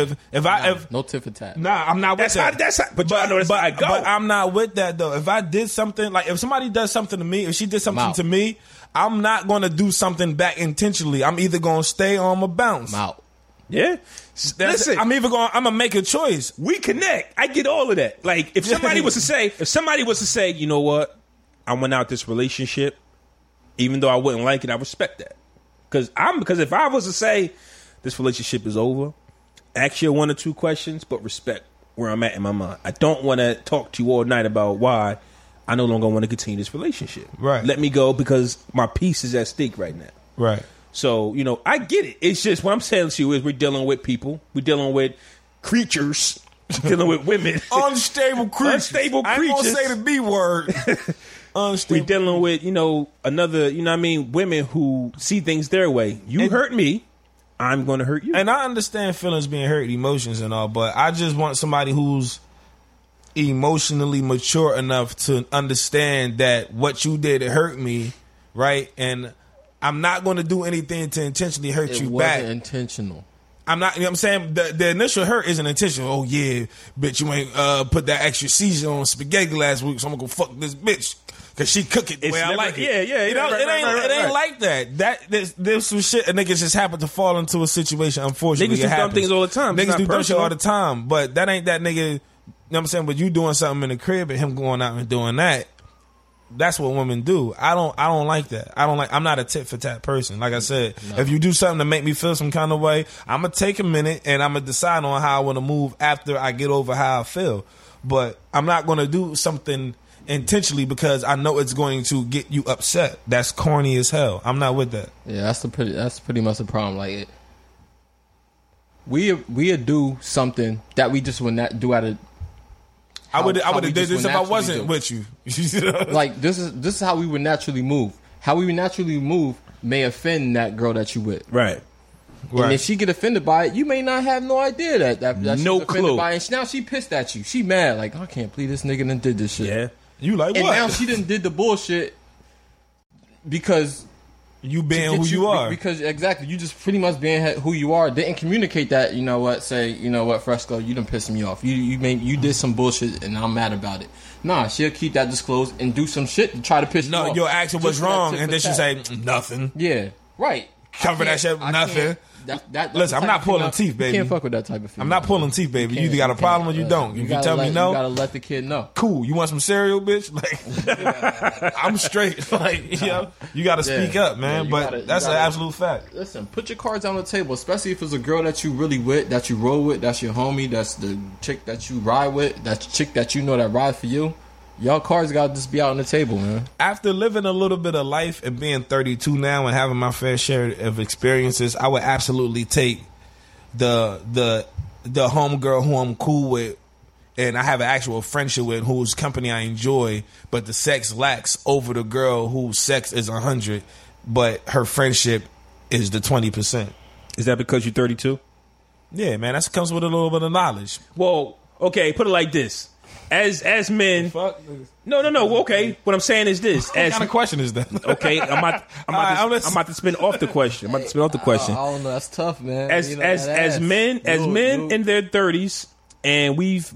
No tit for tat. Nah, I'm not with that. But I'm not with that though. If I did something, like if somebody does something to me, if she did something to me, I'm not going to do something back intentionally. I'm either going to stay or I'm going to bounce. I'm out. Yeah. Listen, I'm going to make a choice. We connect. I get all of that. Like if somebody was to say, you know what? I went out this relationship, even though I wouldn't like it, I respect that. Because if I was to say this relationship is over, ask you 1 or 2 questions, but respect where I'm at in my mind. I don't want to talk to you all night about why I no longer want to continue this relationship. Right. Let me go because my peace is at stake right now. Right. So, I get it. It's just what I'm saying to you is we're dealing with people. We're dealing with creatures. Dealing with women. Unstable creatures. I ain't going to say the B word. We're dealing with, another, women who see things their way. You hurt me, I'm going to hurt you. And I understand feelings being hurt, emotions and all, but I just want somebody who's emotionally mature enough to understand that what you did, it hurt me, right? And I'm not going to do anything to intentionally hurt you back. It wasn't intentional. I'm not, you know what I'm saying? The initial hurt isn't intentional. Oh, yeah, bitch, you ain't put that extra season on spaghetti last week, so I'm going to go fuck this bitch. Because she cook it the way I like it. Yeah. It ain't like that. This was shit. Niggas just happen to fall into a situation, unfortunately. Niggas do dumb things all the time. Niggas do dumb shit all the time. But that ain't that nigga, you know what I'm saying? But you doing something in the crib and him going out and doing that. that's what women do. I don't like that. I'm not a tit for tat person. Like I said, if you do something to make me feel some kind of way, I'm gonna take a minute and I'm gonna decide on how I want to move after I get over how I feel. But I'm not gonna do something intentionally because I know it's going to get you upset. That's corny as hell. I'm not with that. Yeah, that's pretty much the problem. Like we do something that we just would not do out of. I would have did this if I wasn't with you. Like this is how we would naturally move. How we would naturally move may offend that girl that you with. Right. And if she get offended by it, you may not have no idea that no she's clue. Offended by it. And now she pissed at you. She mad. Like, I can't believe this nigga done did this shit. Yeah. You like and what? And now she done did the bullshit because you being who you are. Because exactly, you just pretty much being who you are. Didn't communicate that. You know what? Say, you know what, Fresco, you done pissed me off. You did some bullshit and I'm mad about it. Nah, she'll keep that disclosed and do some shit to try to piss you off. No, your action was wrong, and then she say nothing. Yeah, right. Cover that shit with nothing. Listen, I'm not pulling teeth, baby. You can't fuck with that type of female. I'm not pulling teeth, baby. You either got a problem or you don't. If you tell me no, you gotta let the kid know. Cool. You want some cereal, bitch? Like, I'm straight. Like, you got to speak up, man. But that's an absolute fact. Listen, put your cards on the table, especially if it's a girl that you really with, that you roll with, that's your homie, that's the chick that you ride with, that's the chick that you know that ride for you. Y'all cards gotta just be out on the table, man. After living a little bit of life and being 32 now and having my fair share of experiences, I would absolutely take the homegirl who I'm cool with and I have an actual friendship with, whose company I enjoy, but the sex lacks, over the girl whose sex is 100, but her friendship is the 20%. Is that because you're 32? Yeah, man, that comes with a little bit of knowledge. Well, okay, put it like this. As men, no. Okay, what I'm saying is this: what kind of question is that? Okay, I'm about to spin off the question. I don't know. That's tough, man. As men in their 30s, and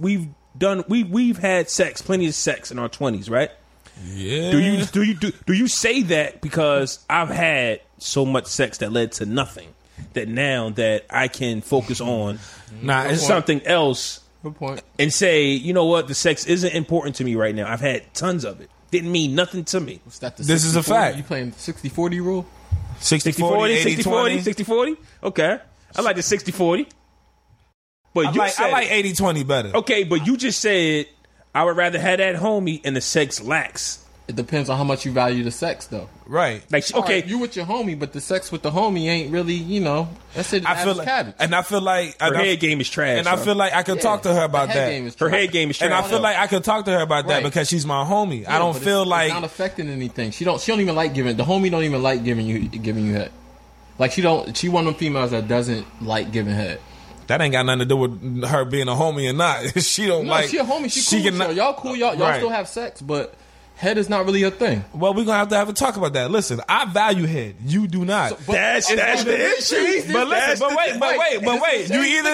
we've had sex, plenty of sex in our 20s, right? Yeah. Do you say that because I've had so much sex that led to nothing, that now that I can focus on something else? Good point. And say, you know what, the sex isn't important to me right now. I've had tons of it. Didn't mean nothing to me. This is a fact. You playing 60-40 rule? 60-40, 80-20? 60-40? Okay. I like the 60-40. But I like 80-20 better. Okay, but you just said I would rather have that homie and the sex lacks. It depends on how much you value the sex, though. Right. Like, okay, right, you with your homie, but the sex with the homie ain't really, that's it. I feel like her head game is trash. And I feel like I could talk to her about that. Her head game is trash. And I feel like I could talk to her about that because she's my homie. Yeah, I don't feel like it's not affecting anything. She don't even like giving. The homie don't even like giving you head. Like she one of them females that doesn't like giving head. That ain't got nothing to do with her being a homie or not. She don't like. She a homie. She cool. Y'all cool. Y'all still have sex, but head is not really a thing. Well, we're going to have a talk about that. Listen, I value head. You do not. So, that's the issue. But listen, but wait.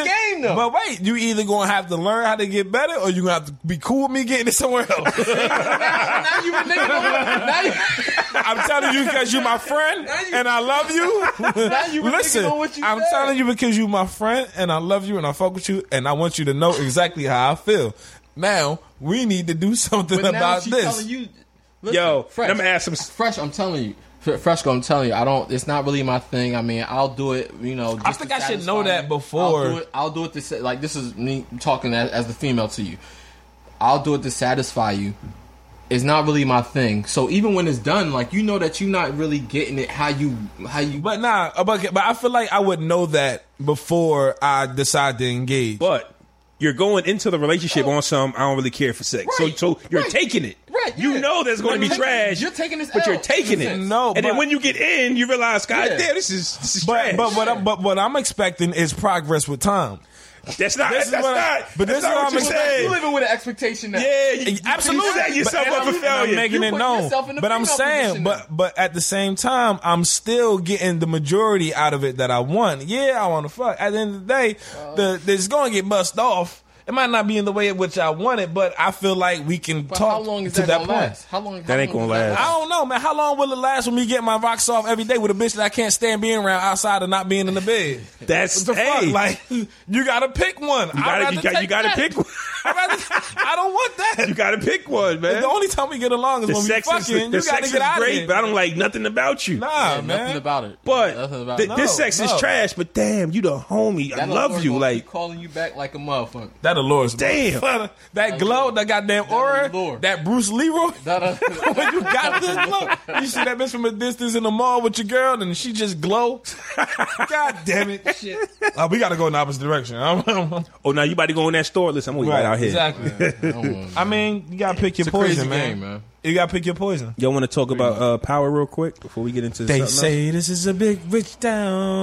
You either going to have to learn how to get better or you going to have to be cool with me getting it somewhere else. now you I'm telling you because you're my friend and I love you. Listen, I'm telling you because you're my friend and I love you and I fuck with you and I want you to know exactly how I feel. Now, we need to do something about this. Listen, yo, Fresh, let me ask some. Fresh, I'm telling you. Fresco, I'm telling you, it's not really my thing. I mean, I'll do it, just I think I should know that before. I'll do it to say, like, this is me talking as the female to you. I'll do it to satisfy you. It's not really my thing. So even when it's done, like, you know that you're not really getting it how you. But I feel like I would know that before I decide to engage. But you're going into the relationship on some, I don't really care for sex. Right, so you're taking it. Right. You know there's going to be trash. You're taking this, but you're taking it. No, and then when you get in, you realize, God damn, this is trash. But what I'm expecting is progress with time. That's not what I'm expecting. You're living with an expectation now. Yeah, absolutely. You set yourself up for failure. I'm making it known. But I'm saying, but at the same time, I'm still getting the majority out of it that I want. Yeah, I want to fuck. At the end of the day, it's going to get bust off. It might not be in the way in which I want it, but I feel like we can talk how long is to that that gonna point. last? How long? That ain't gonna last. I don't know, man. How long will it last when we get my rocks off every day with a bitch that I can't stand being around outside of not being in the bed? That's What the fuck? Like, you gotta pick one. You gotta pick one. I don't want that. You gotta pick one, man. The only time we get along is The when we sex fucking. is You gotta get out of great, here. but I don't like nothing about you. Nah, man. Nothing about it. But Nothing about this sex is trash. But damn, you the homie. I love you. Like calling you back like a motherfucker. That allures. Damn. That glow, that goddamn aura, that Bruce Leroy. When you got this glow, you see that bitch from a distance in the mall with your girl, and she just glow. God damn it! Shit. We got to go in the opposite direction. Oh, now you about to go in that store? Listen, I'm gonna right out here. Exactly. I mean, you got to pick your poison, man. You got to pick your poison. Y'all want to talk about Power real quick before we get into They something say else? this is a big rich town.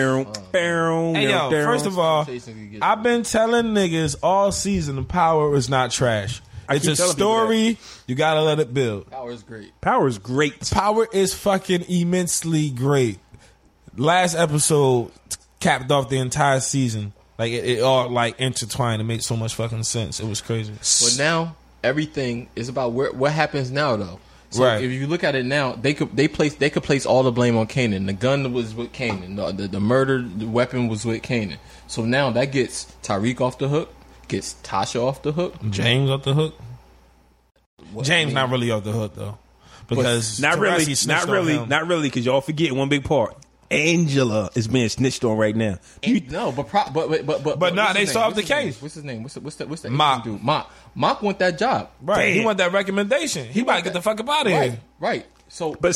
Hey, yo, first of all, I've been telling niggas all season Power is not trash. It's a story. You got to let it build. Power is great. Power is great. Power is fucking immensely great. Last episode capped off the entire season. Like, it all, like, intertwined. It made so much fucking sense. It was crazy. But now, everything is about what happens now, though. So right. If you look at it now, they could place all the blame on Kanan. The gun was with Kanan. The murder weapon was with Kanan. So now that gets Tariq off the hook, gets Tasha off the hook, James off the hook. James not really off the hook though, because not really, because y'all forget one big part. Angela is being snitched on right now. But nah, they solved the case. What's his name? What's the Mock dude? Mock want that job. Right. He want that recommendation. He about to get the fuck up out of here. Right. So, but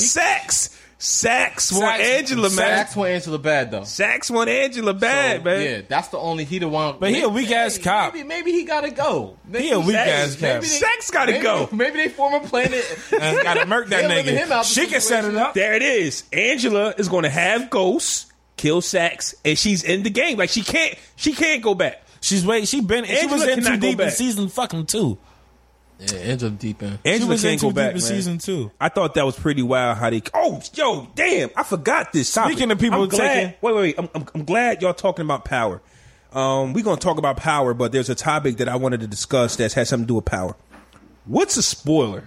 Sax want Angela, man. Sax want Angela bad though. Sax want Angela bad, man. Yeah, that's the only he the one. But he a weak ass cop. Maybe he gotta go. He a weak ass cop. Sax gotta go. Maybe they form a planet and gotta murk that nigga. She can set it up. There it is. Angela is going to have Ghost kill Sax, and she's in the game. Like she can't go back. She was in too deep in season fucking 2. Yeah, Angela deep in. Angela can't go back, in season 2. I thought that was pretty wild how they. Oh, yo, damn! I forgot this. Speaking of people taking. Wait. I'm glad y'all talking about Power. We're gonna talk about Power, but there's a topic that I wanted to discuss that has something to do with Power. What's a spoiler?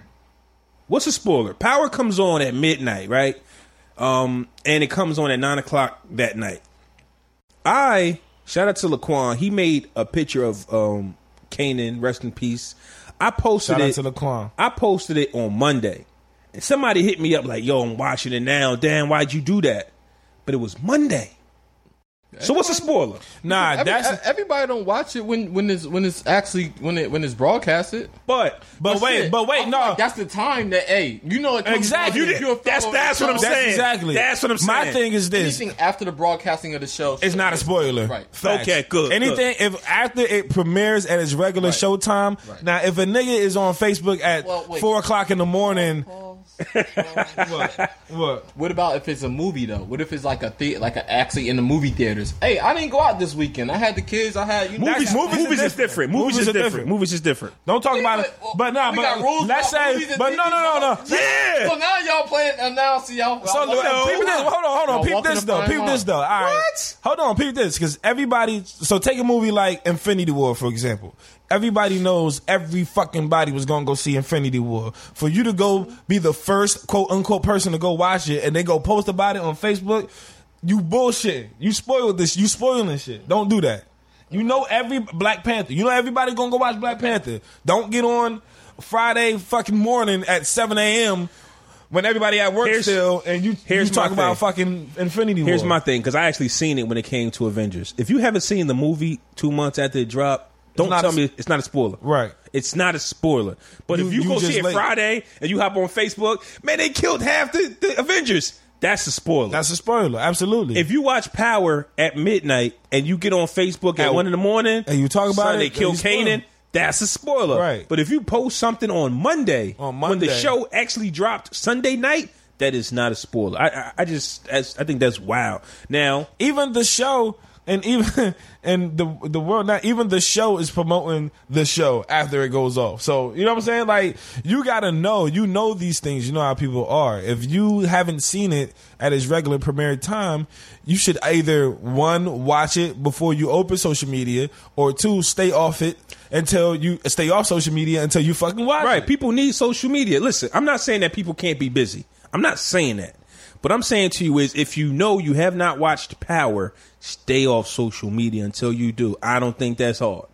Power comes on at midnight, right? And it comes on at 9:00 that night. Shout out to Laquan. He made a picture of Kanan, rest in peace. I posted it. Shout out to Laquan. I posted it on Monday, and somebody hit me up like, "Yo, I'm watching it now. Damn, why'd you do that?" But it was Monday. So what's a spoiler? Nah, everybody don't watch it when it's broadcasted. But wait, no. Like that's the time that it comes exactly. That's what I'm saying. Exactly. That's what I'm saying. My thing is this: anything after the broadcasting of the show, it's not a spoiler. Right. Facts. Okay. Good. Anything if after it premieres at its regular showtime. Right. Now, if a nigga is on Facebook at 4:00 in the morning. What about if it's a movie though? What if it's like actually in the movie theaters? Hey, I didn't go out this weekend. I had the kids. Movies is different. Movies is different. Don't talk about it. But no. Let's say. But no. Yeah. So now y'all playing. Now see y'all. So hold on. Peep this though. All right. What? Hold on. Peep this because everybody. So take a movie like Infinity War for example. Everybody knows every fucking body was gonna go see Infinity War. For you to go be the first quote unquote person to go watch it and they go post about it on Facebook, you bullshit. You spoiled this. You spoiling shit. Don't do that. You know every Black Panther. You know everybody gonna go watch Black Panther. Don't get on Friday fucking morning at 7 a.m. when everybody at work still and you talk about fucking Infinity War. Here's my thing because I actually seen it when it came to Avengers. If you haven't seen the movie 2 months after it dropped, don't tell me it's not a spoiler. Right. It's not a spoiler. But if you go see it Friday and you hop on Facebook, man, they killed half the Avengers. That's a spoiler. That's a spoiler. Absolutely. If you watch Power at midnight and you get on Facebook at 1 a.m. and you talk about they killed Kanan, that's a spoiler. Right. But if you post something on Monday, when the show actually dropped Sunday night, that is not a spoiler. I think that's wild. Now, even the show And even and the world, not even the show is promoting the show after it goes off. So you know what I'm saying? Like, you gotta know, these things. You know how people are. If you haven't seen it at its regular premiere time, you should either 1, watch it before you open social media, or 2, stay off social media until you fucking watch it. Right? People need social media. Listen, I'm not saying that people can't be busy. I'm not saying that. What I'm saying to you is, if you know you have not watched Power, stay off social media until you do. I don't think that's hard.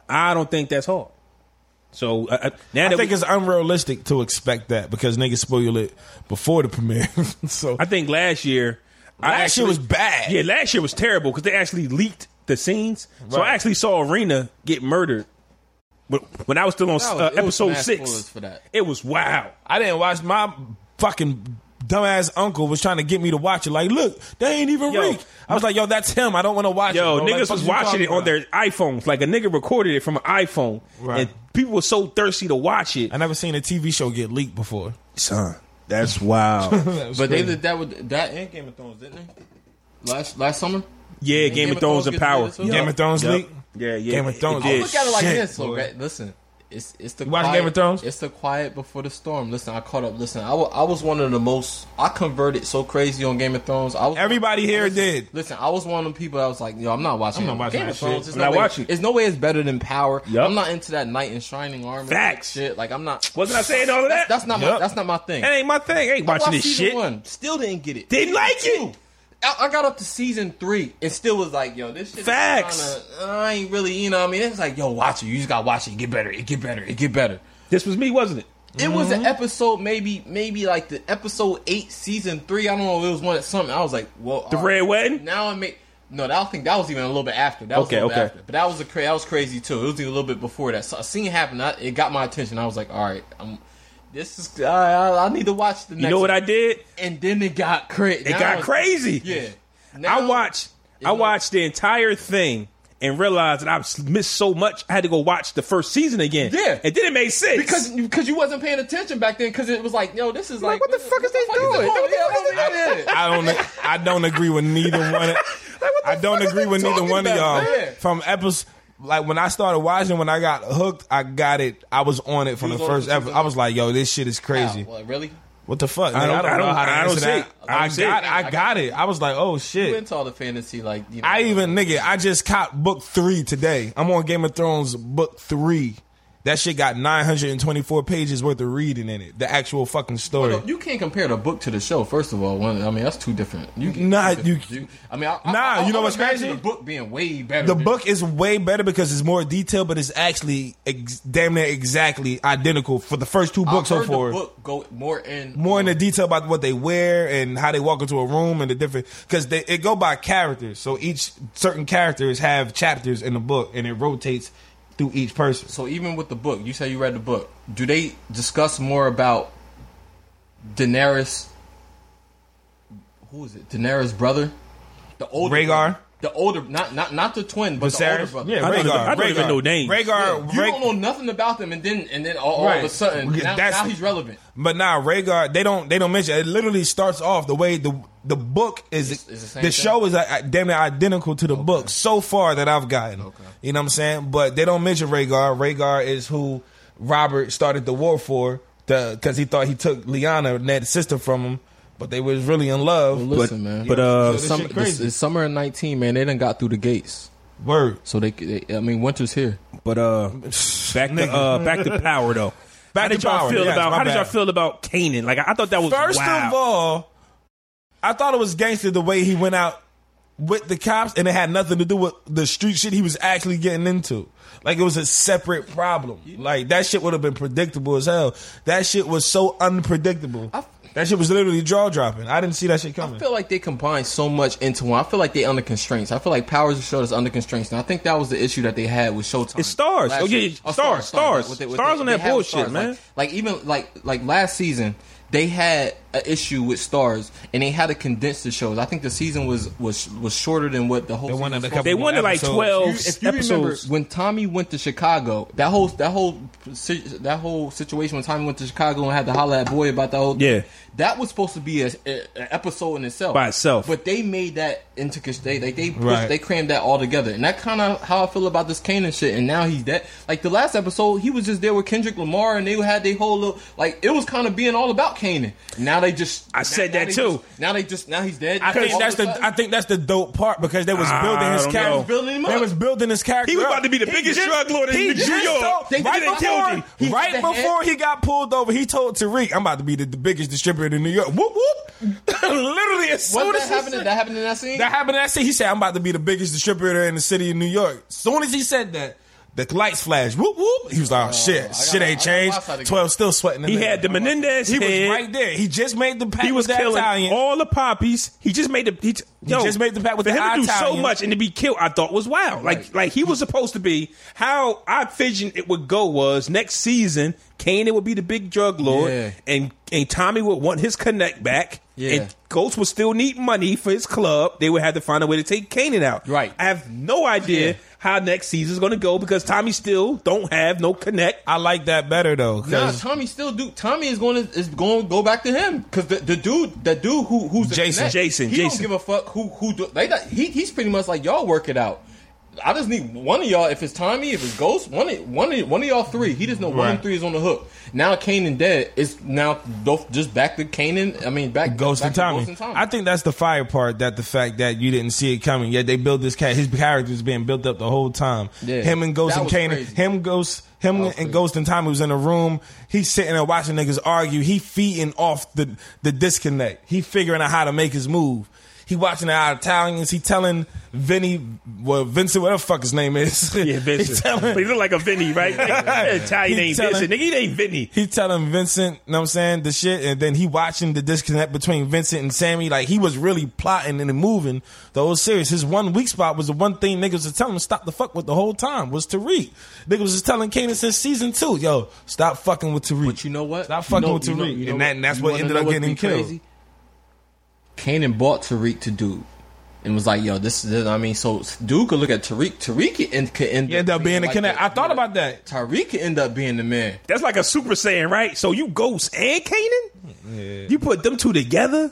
So I think it's unrealistic to expect that, because niggas spoil it before the premiere. So I think last year was bad. Yeah, last year was terrible because they actually leaked the scenes. Right. So I actually saw Arena get murdered when I was still on episode 6. For that. It was wow. I didn't watch. My fucking dumbass uncle was trying to get me to watch it. Like, look, they ain't even Reek. I was like, yo, that's him. I don't want to watch it. Yo, niggas was watching it on their iPhones. Like, a nigga recorded it from an iPhone. Right. And people were so thirsty to watch it. I never seen a TV show get leaked before. Son, that's wild. But they did that with that and Game of Thrones, didn't they? Last summer? Yeah, Game of Thrones and Power. Game of Thrones leak? Yeah. Game of Thrones. I look at it like this. So, listen. It's the quiet, Game of Thrones? It's the quiet before the storm. Listen, I caught up. Listen, I was one of the most. I converted so crazy on Game of Thrones. Everybody here did. Listen, I was one of the people that was like, yo, I'm not watching Game of Thrones. I'm not watching. There's no way it's better than Power. Yep. I'm not into that knight in shining armor. Facts. Shit. Like, I'm not. Wasn't I saying all of that? That's not my thing. That ain't my thing. I ain't watching this shit. 1. Still didn't get it. Didn't like it. I got up to season 3 and still was like, yo, this shit. Facts. I ain't really, you know what I mean? It's like, yo, watch it. You just gotta watch it. It get better. This was me, wasn't it? It was an episode, maybe like the episode 8, season 3. I don't know if it was one at something. I was like, well, the Red Wedding. Now I think that was even a little bit after. That was after. But that was crazy too. It was even a little bit before that. So a scene happened. It got my attention. I was like, all right, I need to watch the next. You know what I did? And then it got crazy. It got crazy. Yeah. I watched the entire thing and realized that I missed so much. I had to go watch the first season again. Yeah. And then it made sense. Because you wasn't paying attention back then, because it was like, yo, this is like what the fuck is they doing? I don't agree with neither one. I don't agree with neither one of y'all. Yeah. From episode, like when I started watching, when I got hooked, I got it. I was on it from the first episode. I was like, yo, this shit is crazy. What, really? What the fuck? I don't know how to answer that. I got it. I was like, oh shit. You into all the fantasy, like, you know. I just caught book 3 today. I'm on Game of Thrones book 3. That shit got 924 pages worth of reading in it. The actual fucking story. Well, you can't compare the book to the show. First of all, that's two different. You know what's crazy? The book being way better. The book is way better because it's more detailed, but it's actually damn near exactly identical for the first 2 books so far. The book go more in the detail about what they wear and how they walk into a room and the different, because it go by characters. So each certain characters have chapters in the book and it rotates through each person. So even with the book, you say you read the book. Do they discuss more about Daenerys? Who is it? Daenerys' brother, the older Rhaegar. Brother. The older, not the twin, but the older brother. Yeah, Rhaegar. I don't even know names. Rhaegar. You don't know nothing about them, and then all of a sudden now he's relevant. But now Rhaegar, they don't mention it. It literally starts off the way the book is. The show is damn near identical to the book so far that I've gotten. Okay. You know what I'm saying? But they don't mention Rhaegar. Rhaegar is who Robert started the war for, because he thought he took Lyanna, Ned's sister, from him. But they was really in love. Well, listen, man. It's summer of 19, man. They done got through the gates. Word. So winter's here. But back to Power though. How did y'all feel about Kanan? Like, I thought that was First of all, I thought it was gangster the way he went out with the cops, and it had nothing to do with the street shit he was actually getting into. Like, it was a separate problem. Like, that shit would have been predictable as hell. That shit was so unpredictable. That shit was literally jaw-dropping. I didn't see that shit coming. I feel like they combined so much into one. I feel like they under constraints. I feel like Power is a show that's under constraints. And I think that was the issue that they had with Showtime. It's stars. Stars on that bullshit, man. Like even like last season, they had an issue with Starz, and they had to condense the shows. I think the season was shorter than what the whole season was. They wanted like 12 if you episodes. remember, when Tommy went to Chicago, that whole situation when Tommy went to Chicago and had to holler at Boy about the whole thing, that was supposed to be an episode in itself. By itself. But they made that into... They crammed that all together. And that kind of how I feel about this Kanan shit. And now he's dead. Like, the last episode, he was just there with Kendrick Lamar, and they had their whole little... Like, it was kind of being all about Kanan. Now they just... I said that too. Now he's dead. I think that's the dope part, because they was building his character. They was building his character. He was about to be the biggest drug lord in New York. Right before he got pulled over, he told Tariq, I'm about to be the biggest distributor in New York. Whoop, whoop. Literally, as soon as that happened in that scene? That happened in that scene. He said, I'm about to be the biggest distributor in the city of New York. As soon as he said that, the lights flashed. Whoop, whoop. He was like, shit ain't changed. 12 still sweating. He had the Menendez He head. was right there. He just made the pact. He was with killing Italian. all the poppies. He just made the... He just made the pact with for the him to do Italian. so much and to be killed, I thought was wild. Like he was supposed to be... How I envisioned it would go was next season, Kanan would be the big drug lord, and Tommy would want his connect back, and Ghost would still need money for his club. They would have to find a way to take Kanan out. Right. I have no idea how next season is going to go, because Tommy still don't have no connect. I like that better though. Nah, Tommy still do. Tommy is going to go back to him, because the dude who's the Jason. He don't give a fuck who do. He's pretty much like, y'all work it out. I just need one of y'all. If it's Tommy, if it's Ghost, one of y'all three. He just know one of them three is on the hook. Now Kanan dead. It's now just back to Kanan. I mean, back Ghost and Tommy. I think that's the fire part. That the fact that you didn't see it coming. Yet they built this his character was being built up the whole time. Yeah. Him and Ghost That and was Kanan. crazy. Him and Ghost and Tommy was in a room. He's sitting there watching niggas argue. He feeding off the disconnect. He figuring out how to make his move. He watching the Italians. He telling Vincent, whatever the fuck his name is. Yeah, Vincent. But he look like a Vinny, right? Italian ain't Vincent. Nigga, he ain't Vinny. He telling Vincent, know what I'm saying, the shit, and then he watching the disconnect between Vincent and Sammy. Like, he was really plotting and moving the whole series. His one weak spot was the one thing niggas was telling him stop the fuck with the whole time, was Tariq. Niggas was just telling Kanan since season 2, yo, stop fucking with Tariq. But you know what? Stop fucking with Tariq. And that's what ended up getting him killed. Crazy? Kanan bought Tariq to Dude and was like, yo, this is, I mean, so Dude could look at Tariq. Tariq could end up being the connect. I thought about that. Tariq could end up being the man. That's like a Super Saiyan, right? So you Ghost and Kanan? Yeah. You put them two together?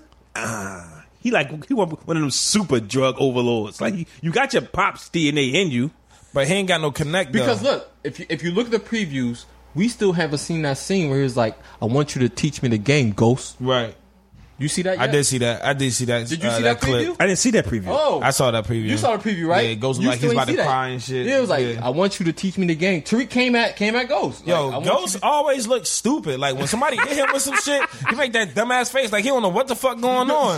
He one of them super drug overlords. Like, you got your Pop's DNA in you. But he ain't got no connect, because look, if you look at the previews, we still haven't seen that scene where he was like, I want you to teach me the game, Ghost. Right. You see that yet? I did see that. Did you see that clip. preview? I didn't see that preview. Oh. I saw that preview. You saw the preview, right? Yeah, it goes like he's about to cry and shit. Yeah, it was like, I want you to teach me the game. Tariq came at Ghost. Yo, like, Ghost always looks stupid. Like, when somebody hit him with some shit, he make that dumbass face like he don't know what the fuck going on.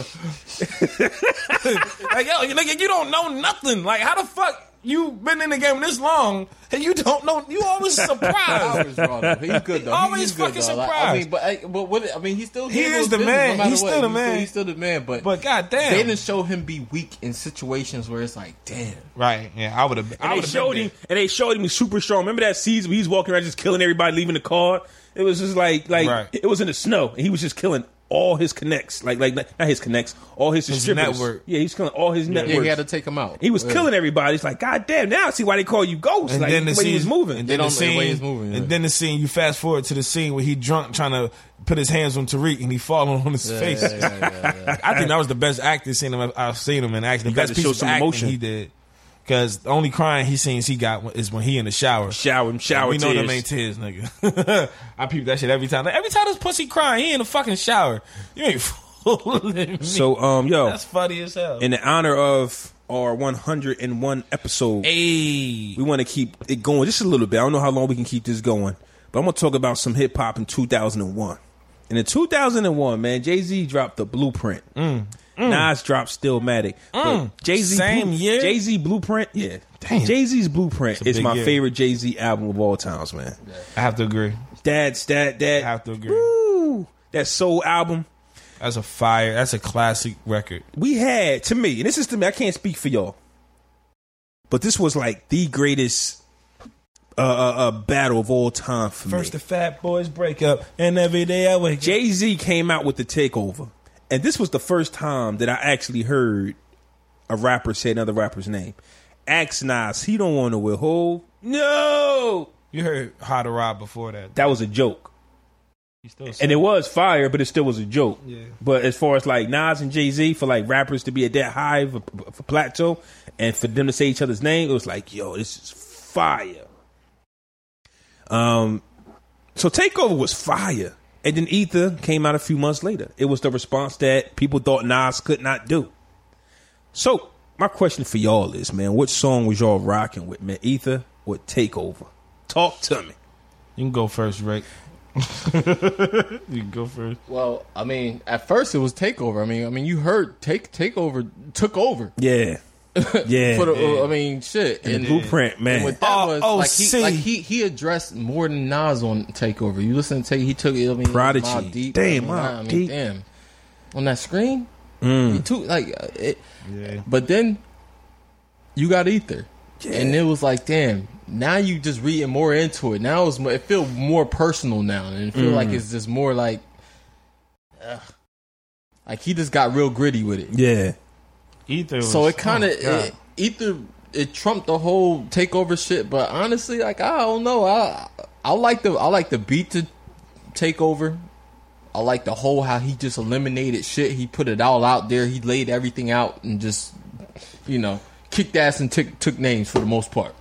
Like, yo, nigga, you don't know nothing. Like, how the fuck you been in the game this long and you don't know? You always surprised. He's good though. Always fucking surprised. He's still he is the man. No He's still the man. He's still the man. But goddamn, they didn't show him be weak in situations where it's like, damn. Right? Yeah, I would have. And they showed him super strong. Remember that season where he's walking around just killing everybody, leaving the car? It was just like right. It was in the snow, and he was just killing all his connects, like not his connects, all his distributors. Network. Yeah, he's killing all his networks. Yeah, he had to take him out. He was killing everybody. It's like, God damn, now I see why they call you Ghost. And like, then the way he was moving. And then the then the scene, you fast forward to the scene where he drunk trying to put his hands on Tariq and he falling on his face. Yeah. I think that was the best acting scene I've seen him in. Actually, the best piece of acting he did. Because the only crying he got is when he in the shower. Shower we know tears. them ain't tears, nigga. I peep that shit every time. Like, every time this pussy crying, he in the fucking shower. You ain't fooling me. So, yo. That's funny as hell. In the honor of our 101 episode, we want to keep it going just a little bit. I don't know how long we can keep this going, but I'm going to talk about some hip hop in 2001. And in 2001, man, Jay-Z dropped The Blueprint. Nas dropped Stillmatic. Jay-Z same year. Jay-Z Blueprint, yeah. Damn. Jay-Z's Blueprint is my year. favorite Jay-Z album of all times, man. I have to agree. I have to agree. Woo, that soul album. That's a fire. That's a classic record. We had, to me, and this is to me, I can't speak for y'all, but this was like the greatest battle of all time for me. First the Fat Boys break up, and every day I wake up. Jay-Z came out with the Takeover. And this was the first time that I actually heard a rapper say another rapper's name. Ask Nas, he don't want to with Hov. No! You heard How to Rob before that. That was a joke. And it was fire, but it still was a joke. Yeah. But as far as like Nas and Jay-Z, for like rappers to be at that high of a plateau, and for them to say each other's name, it was like, yo, this is fire. So Takeover was fire. And then Ether came out a few months later. It was the response that people thought Nas could not do. So my question for y'all is, man, what song was y'all rocking with, man? Ether or Takeover? Talk to me. You can go first, Rick. You can go first. Well, I mean, at first it was Takeover. I mean, you heard Takeover took over. Yeah. Yeah. I mean, shit. And the blueprint, man. And what that was, he addressed more than Nas on Takeover. You listen to Take, he took it. I mean, Prodigy. Mobb Deep. Damn, Deep. Damn. On that screen, he took it. Yeah. But then you got Ether, and it was like, damn. Now you just reading more into it. Now it feels more personal now, and it feels like it's just more like he just got real gritty with it. Yeah. Ether. So it kind of it trumped the whole Takeover shit. But honestly, like, I don't know. I like the beat to Takeover. I like the whole how he just eliminated shit. He put it all out there. He laid everything out and just kicked ass and took names for the most part.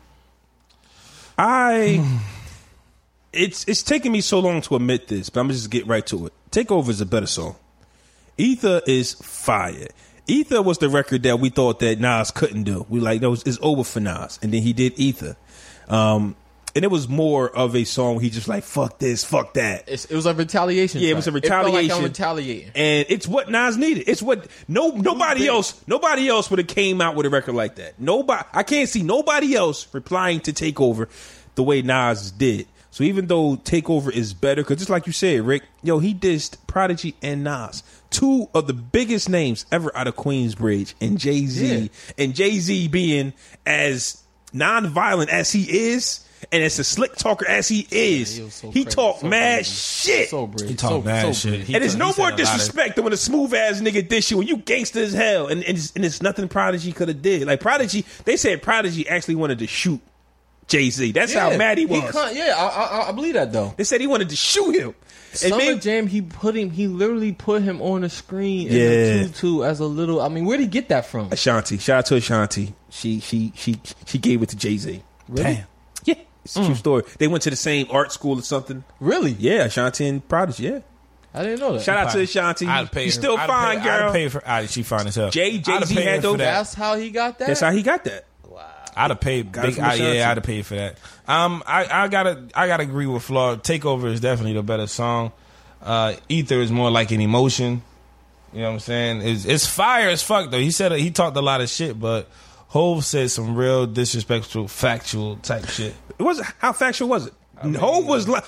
It's taken me so long to admit this, but I'm gonna just get right to it. Takeover is a better song. Ether is fire. Ether was the record that we thought that Nas couldn't do. We like, it's over for Nas. And then he did Ether. And it was more of a song where he just like, fuck this, fuck that. It was a retaliation. Yeah, it was a retaliation. It felt like I'm retaliating. And it's what Nas needed. It's what nobody else would have came out with a record like that. I can't see nobody else replying to Takeover the way Nas did. So even though Takeover is better, because just like you said, Rick, he dissed Prodigy and Nas, two of the biggest names ever out of Queensbridge, and Jay-Z. Yeah. And Jay-Z being as non-violent as he is, and as a slick talker as he is, he talked mad shit. He talked mad shit. And there's no more disrespect than when a smooth ass nigga dish you when you gangster as hell, and it's nothing Prodigy could have did. Like Prodigy, they said Prodigy actually wanted to shoot Jay-Z. That's how mad he was. I believe that though. They said he wanted to shoot him. Summer Jam, he literally put him on the screen in a tutu as a little. I mean, where'd he get that from? Ashanti. Shout out to Ashanti. She gave it to Jay-Z. Really? Damn. Yeah. It's a true story. They went to the same art school or something. Really? Yeah, Ashanti and Prodigy, yeah. I didn't know that. Shout out to Ashanti. You still fine, girl. I'd pay for she fine as hell. Jay-Z had those. That's how he got that? That's how he got that. I'd have paid I'd have paid for that. I gotta agree with Flaw. Takeover is definitely the better song. Ether is more like an emotion. You know what I'm saying? It's fire as fuck though. He talked a lot of shit, but Hov said some real disrespectful, factual type shit. How factual was it? Hov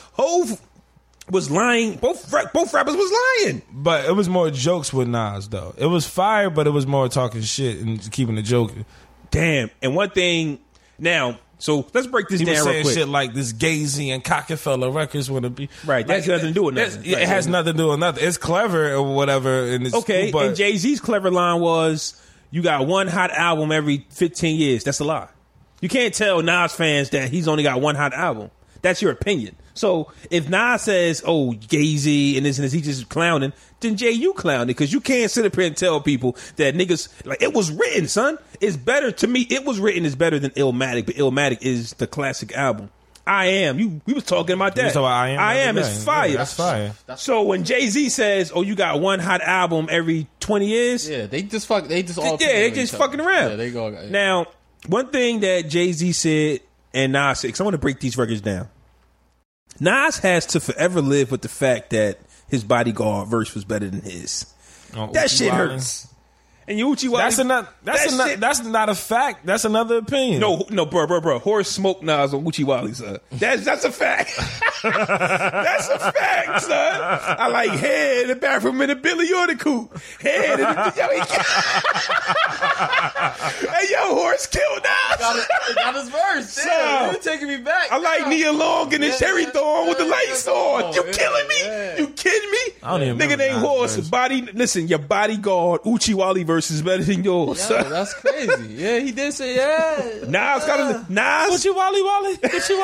was lying. Both rappers was lying. But it was more jokes with Nas though. It was fire, but it was more talking shit and keeping the joke. Damn. And one thing now, so let's break this down real quick. Shit like this Gazy and Cockefeller Records want to be right. That has nothing to do with nothing. It has nothing to do with nothing. It's clever or whatever. And it's okay. But and Jay-Z's clever line was, "You got one hot album every 15 years." That's a lie. You can't tell Nas fans that he's only got one hot album. That's your opinion. So if Nas says, "Oh, Gazy and this, he's just clowning," then Jay, you clowning because you can't sit up here and tell people that niggas like it was written, son. It's better to me. It was written is better than Illmatic, but Illmatic is the classic album. I Am. We was talking about that. I Am is fire. Yeah, that's fire. So when Jay-Z says, "Oh, you got one hot album every 20 years," they just fucking around. Yeah, they go. Yeah. Now, one thing that Jay-Z said and Nas said, because I want to break these records down. Nas has to forever live with the fact that his Bodyguard verse was better than his. That shit hurts. And you Uchi Wally. That's not a fact. That's another opinion. No, bro. Horace smoked Nas on Uchi Wally, son. That's a fact. That's a fact, son. I like head in the bathroom in the Billy or the coop. Head in the Hey, yo, Horace killed Nas. Got his verse. Damn, you're taking me back. I like Nia Long and the Cherry Thorn with the lights on. You killing me? You kidding me? I don't even Nigga named Horace. Listen, your bodyguard Uchi Wally verse is better than yours. Yo, that's crazy. Yeah, he did say Nas Uchi Wally.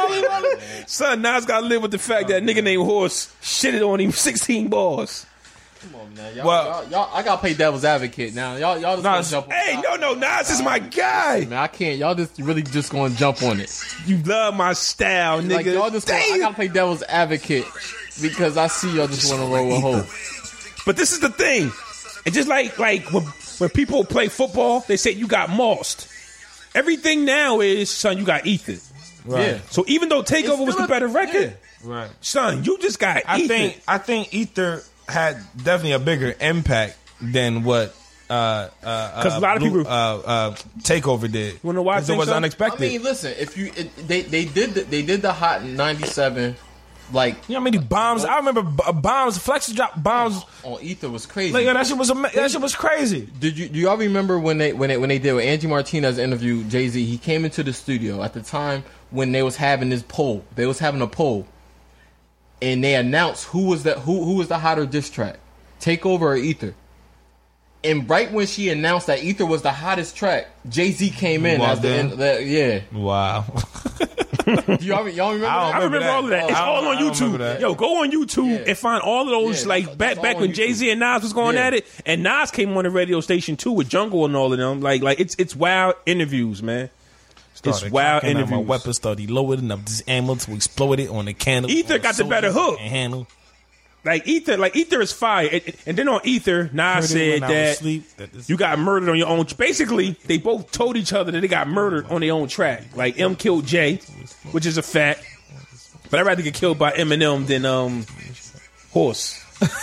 Son, Nas gotta live with the fact that nigga named Horace shitted on him 16 bars. Come on, man. Y'all, I gotta play devil's advocate now. Y'all just gonna jump on. Hey, no, Nas is my guy. Man, I can't. Y'all just really just gonna jump on it. You love my style, nigga. Like, y'all just I gotta play devil's advocate because I see y'all just wanna roll with hope. But this is the thing. It's just like when people play football, they say you got mossed. Everything now is, son, you got Ether. Right. Yeah. So even though TakeOver was the better record, right, son, you just got Ether. I think Ether had definitely a bigger impact than what because a lot of people TakeOver did. You wanna know why? Because it was unexpected. I mean, listen, if you they did the Hot 97. Like, you know how many bombs? I remember bombs. Flex drop bombs on Ether was crazy. Like, that shit was crazy. Do y'all remember when they did with Angie Martinez interview Jay-Z? He came into the studio at the time when they was having this poll. They was having a poll, and they announced who was the hotter diss track, TakeOver or Ether. And right when she announced that Ether was the hottest track, Jay-Z came in as the end. Yeah. Wow. Y'all remember that? I remember all of that. It's all on YouTube. Yo, go on YouTube and find all of those, back when Jay-Z and Nas was going at it. And Nas came on the radio station, too, with Jungle and all of them. Like it's wild interviews, man. It's wild interviews. My weapon started loading up this ammo to explode it on the candle. Ether got the better hook. Handle. Ether is fire. And then on Ether, Nas said that you got murdered on your own. Basically, they both told each other that they got murdered on their own track. Like, M killed Jay, which is a fact. But I'd rather get killed by Eminem than Horse.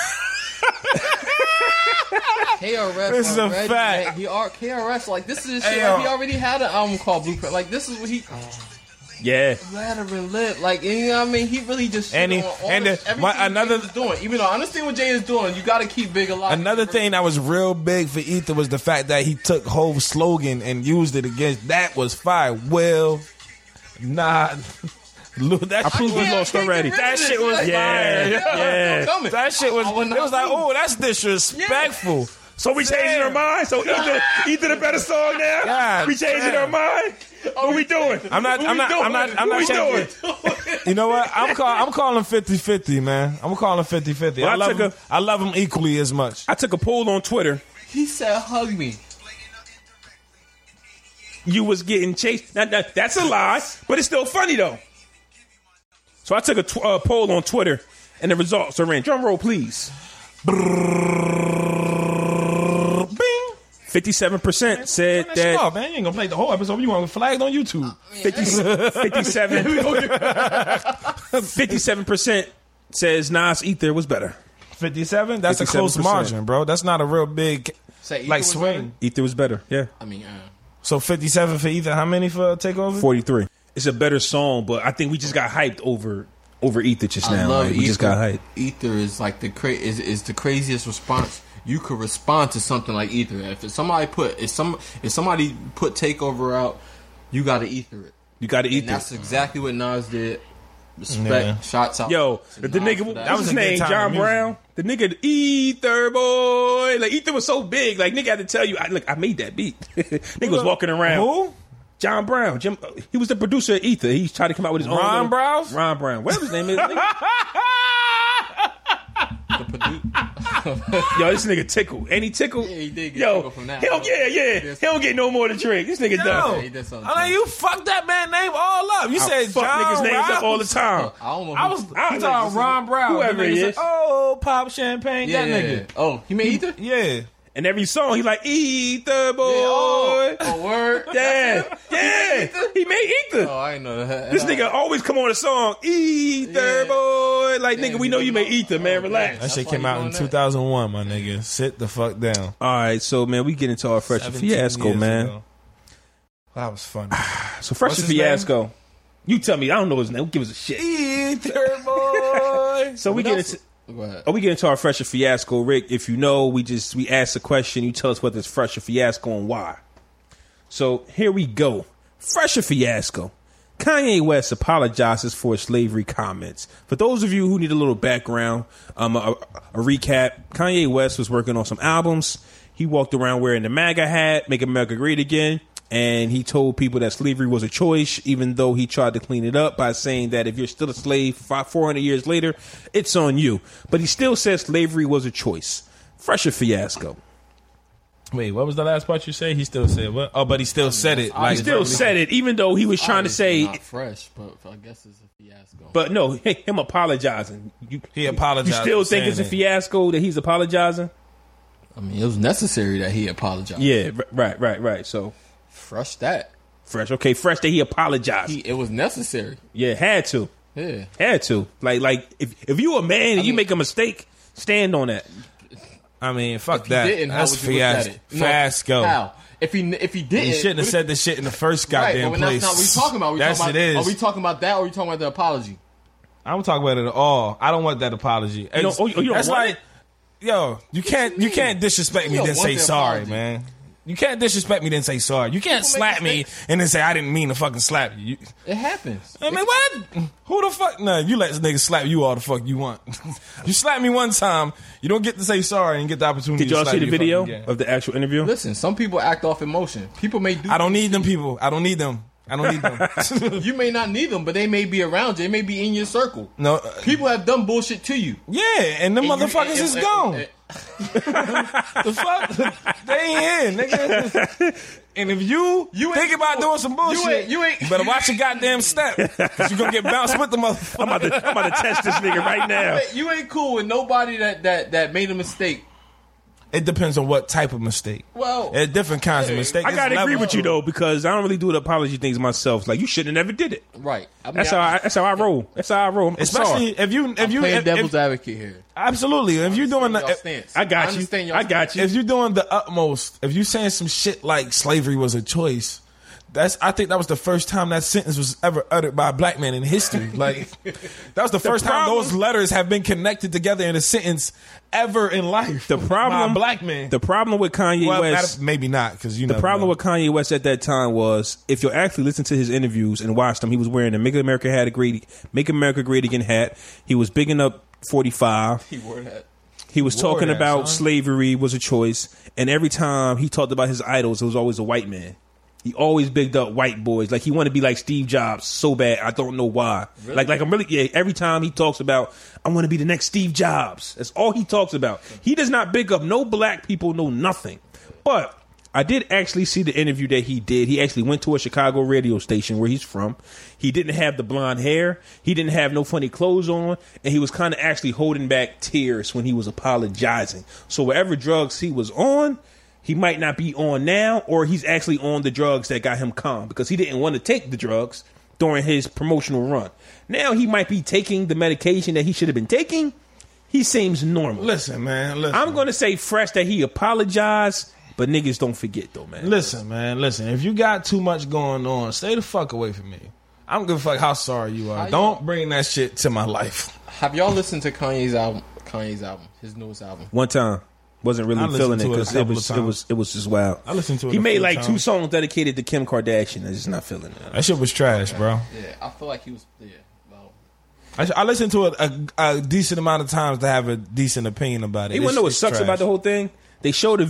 KRS, this is a fact. KRS, like, this is shit. Like, he already had an album called Blueprint. Like, this is what he. Yeah, Veteran Lip, like, you know what I mean? He really just everything he's doing. Even though I understand what Jay is doing, you got to keep Big alive. Another thing that was real big for Ether was the fact that he took Hove's slogan and used it against. That was fire. Well, nah. I proved we lost already. That shit was fire. Yeah. That shit was. It was like, oh, that's disrespectful. Yeah. So we changing our mind. So Ether the better song now. God, we changing our mind. What we doing? I'm not changing. You know what? I'm calling 50-50, man. I'm calling 50-50. Well, I love him equally as much. I took a poll on Twitter. He said, "Hug me." You was getting chased. Now, that's a lie, but it's still funny though. So I took a poll on Twitter, and the results are in. Drum roll, please. 57% said that. Oh, man, you ain't gonna play the whole episode. You want to flag on YouTube? 57% says Nas Ether was better. 57? That's 57%. A close margin, bro. That's not a real big swing. Ether was better. Yeah. I mean, so 57 for Ether. How many for TakeOver? 43. It's a better song, but I think we just got hyped over Ether just now. Love we just got hyped. Ether is like the craziest response. You could respond to something like Ether. If somebody put TakeOver out, you got to Ether it. You got to Ether. And that's exactly what Nas did. Respect, shots out. Yo, the nigga, that was his name, John Brown. The nigga, Ether boy. Like, Ether was so big. Like, nigga had to tell you, I made that beat. Nigga was walking around. Who? John Brown. He was the producer of Ether. He tried to come out with his own. Ron Brown? Ron Brown. Whatever his name is. Yo, this nigga tickled. Ain't he tickled? Yeah, he did get tickled from that. He don't get no more to drink. This nigga done. Yeah, I'm like, you fucked that man name all up. You said fuck John niggas' names Rouse? up all the time. I was talking Ron Brown. Whoever he is. Oh, Pop Champagne. Yeah, that nigga. Oh, he made Ether? Yeah. And every song, he's like, Ether, boy. Oh, word? Yeah. He made Ether. Oh, I didn't know that. This nigga always come on a song, Ether, boy. Like, nigga, we know you made Ether, man. Relax. That shit came out in 2001, my nigga. Sit the fuck down. All right, so, man, we get into our Fresher Fiasco, man. Ago. That was funny. So, Fresher Fiasco. Name? You tell me. I don't know his name. Who gives a shit? Ether, boy. So, we get into our Fresher Fiasco. Rick, if you know, we ask a question. You tell us whether it's Fresher Fiasco and why. So, here we go. Fresher Fiasco. Kanye West apologizes for his slavery comments. For those of you who need a little background, a recap, Kanye West was working on some albums. He walked around wearing the MAGA hat, Make America Great Again, and he told people that slavery was a choice, even though he tried to clean it up by saying that if you're still a slave 400 years later, it's on you. But he still says slavery was a choice. Fresher Fiasco. Wait, what was the last part you say? He still said what? Oh, but he still said it. Like, he still said it, even though he was trying to say not fresh, but I guess it's a fiasco. But no, him apologizing. He apologized. You still think it's a fiasco that he's apologizing? I mean, it was necessary that he apologized. Yeah, right. So fresh that. Fresh, okay, fresh that he apologized. It was necessary. Yeah, had to. Yeah, had to. Like if you a man and you make a mistake, stand on that. I mean, fuck that. That's fiasco. How? If he didn't, he shouldn't have said this shit in the first goddamn place. That's not what we're talking about. Are we talking about that, or are we talking about the apology? I'm talking about it at all. I don't want that apology. You don't that's want like, it? Yo, you can't disrespect me then say sorry, man. You can't disrespect me then say sorry. You can't slap me and then say I didn't mean to fucking slap you. It happens. I mean, what? Who the fuck? Nah, you let this nigga slap you all the fuck you want. You slap me one time, you don't get to say sorry and get the opportunity. Did y'all see the video of the actual interview? Listen, some people act off emotion. People may do. I don't need them people. I don't need them. You may not need them, but they may be around you. They may be in your circle. No, people have done bullshit to you. Yeah, and the motherfuckers is gone. The fuck? They ain't here, nigga. And if you think about doing some bullshit, you better watch your goddamn step. Cause you gonna get bounced with the motherfucker. I'm about to test this nigga right now. You ain't cool with nobody that made a mistake. It depends on what type of mistake. Well, there's different kinds of mistakes. I gotta agree with you though, because I don't really do the apology things myself. Like, you shouldn't have never did it. Right. I mean, that's how I roll. That's how I roll. Especially if you playing devil's advocate here. Absolutely. If you're doing I got you. If you're doing the utmost, if you're saying some shit like slavery was a choice, I think that was the first time that sentence was ever uttered by a black man in history. Like, that was the first time those letters have been connected together in a sentence ever in life. The problem, by a black man. The problem with Kanye West, maybe not, because the problem with Kanye West at that time was, if you actually listen to his interviews and watched them, he was wearing a Make America Great Again hat. He was bigging up 45. He wore that. He was talking about slavery was a choice, and every time he talked about his idols, it was always a white man. He always bigged up white boys. Like, he wanted to be like Steve Jobs so bad. I don't know why. Really? Like I'm really, every time he talks about, I want to be the next Steve Jobs. That's all he talks about. He does not big up no black people, no nothing. But I did actually see the interview that he did. He actually went to a Chicago radio station where he's from. He didn't have the blonde hair. He didn't have no funny clothes on. And he was kind of actually holding back tears when he was apologizing. So whatever drugs he was on, he might not be on now, or he's actually on the drugs that got him calm because he didn't want to take the drugs during his promotional run. Now he might be taking the medication that he should have been taking. He seems normal. Listen, man. I'm going to say fresh that he apologized, but niggas don't forget, though, man. Listen, man. If you got too much going on, stay the fuck away from me. I don't give a fuck how sorry you are. Don't bring that shit to my life. Have y'all listened to Kanye's album, his newest album? One time. Wasn't really feeling it because it was just wild. I listened to it. He made like 2 songs dedicated to Kim Kardashian. I'm just not feeling it. That shit was trash, bro. Yeah, I feel like he was. Yeah, well, I listened to it a decent amount of times to have a decent opinion about it. You want to know what sucks about the whole thing? They showed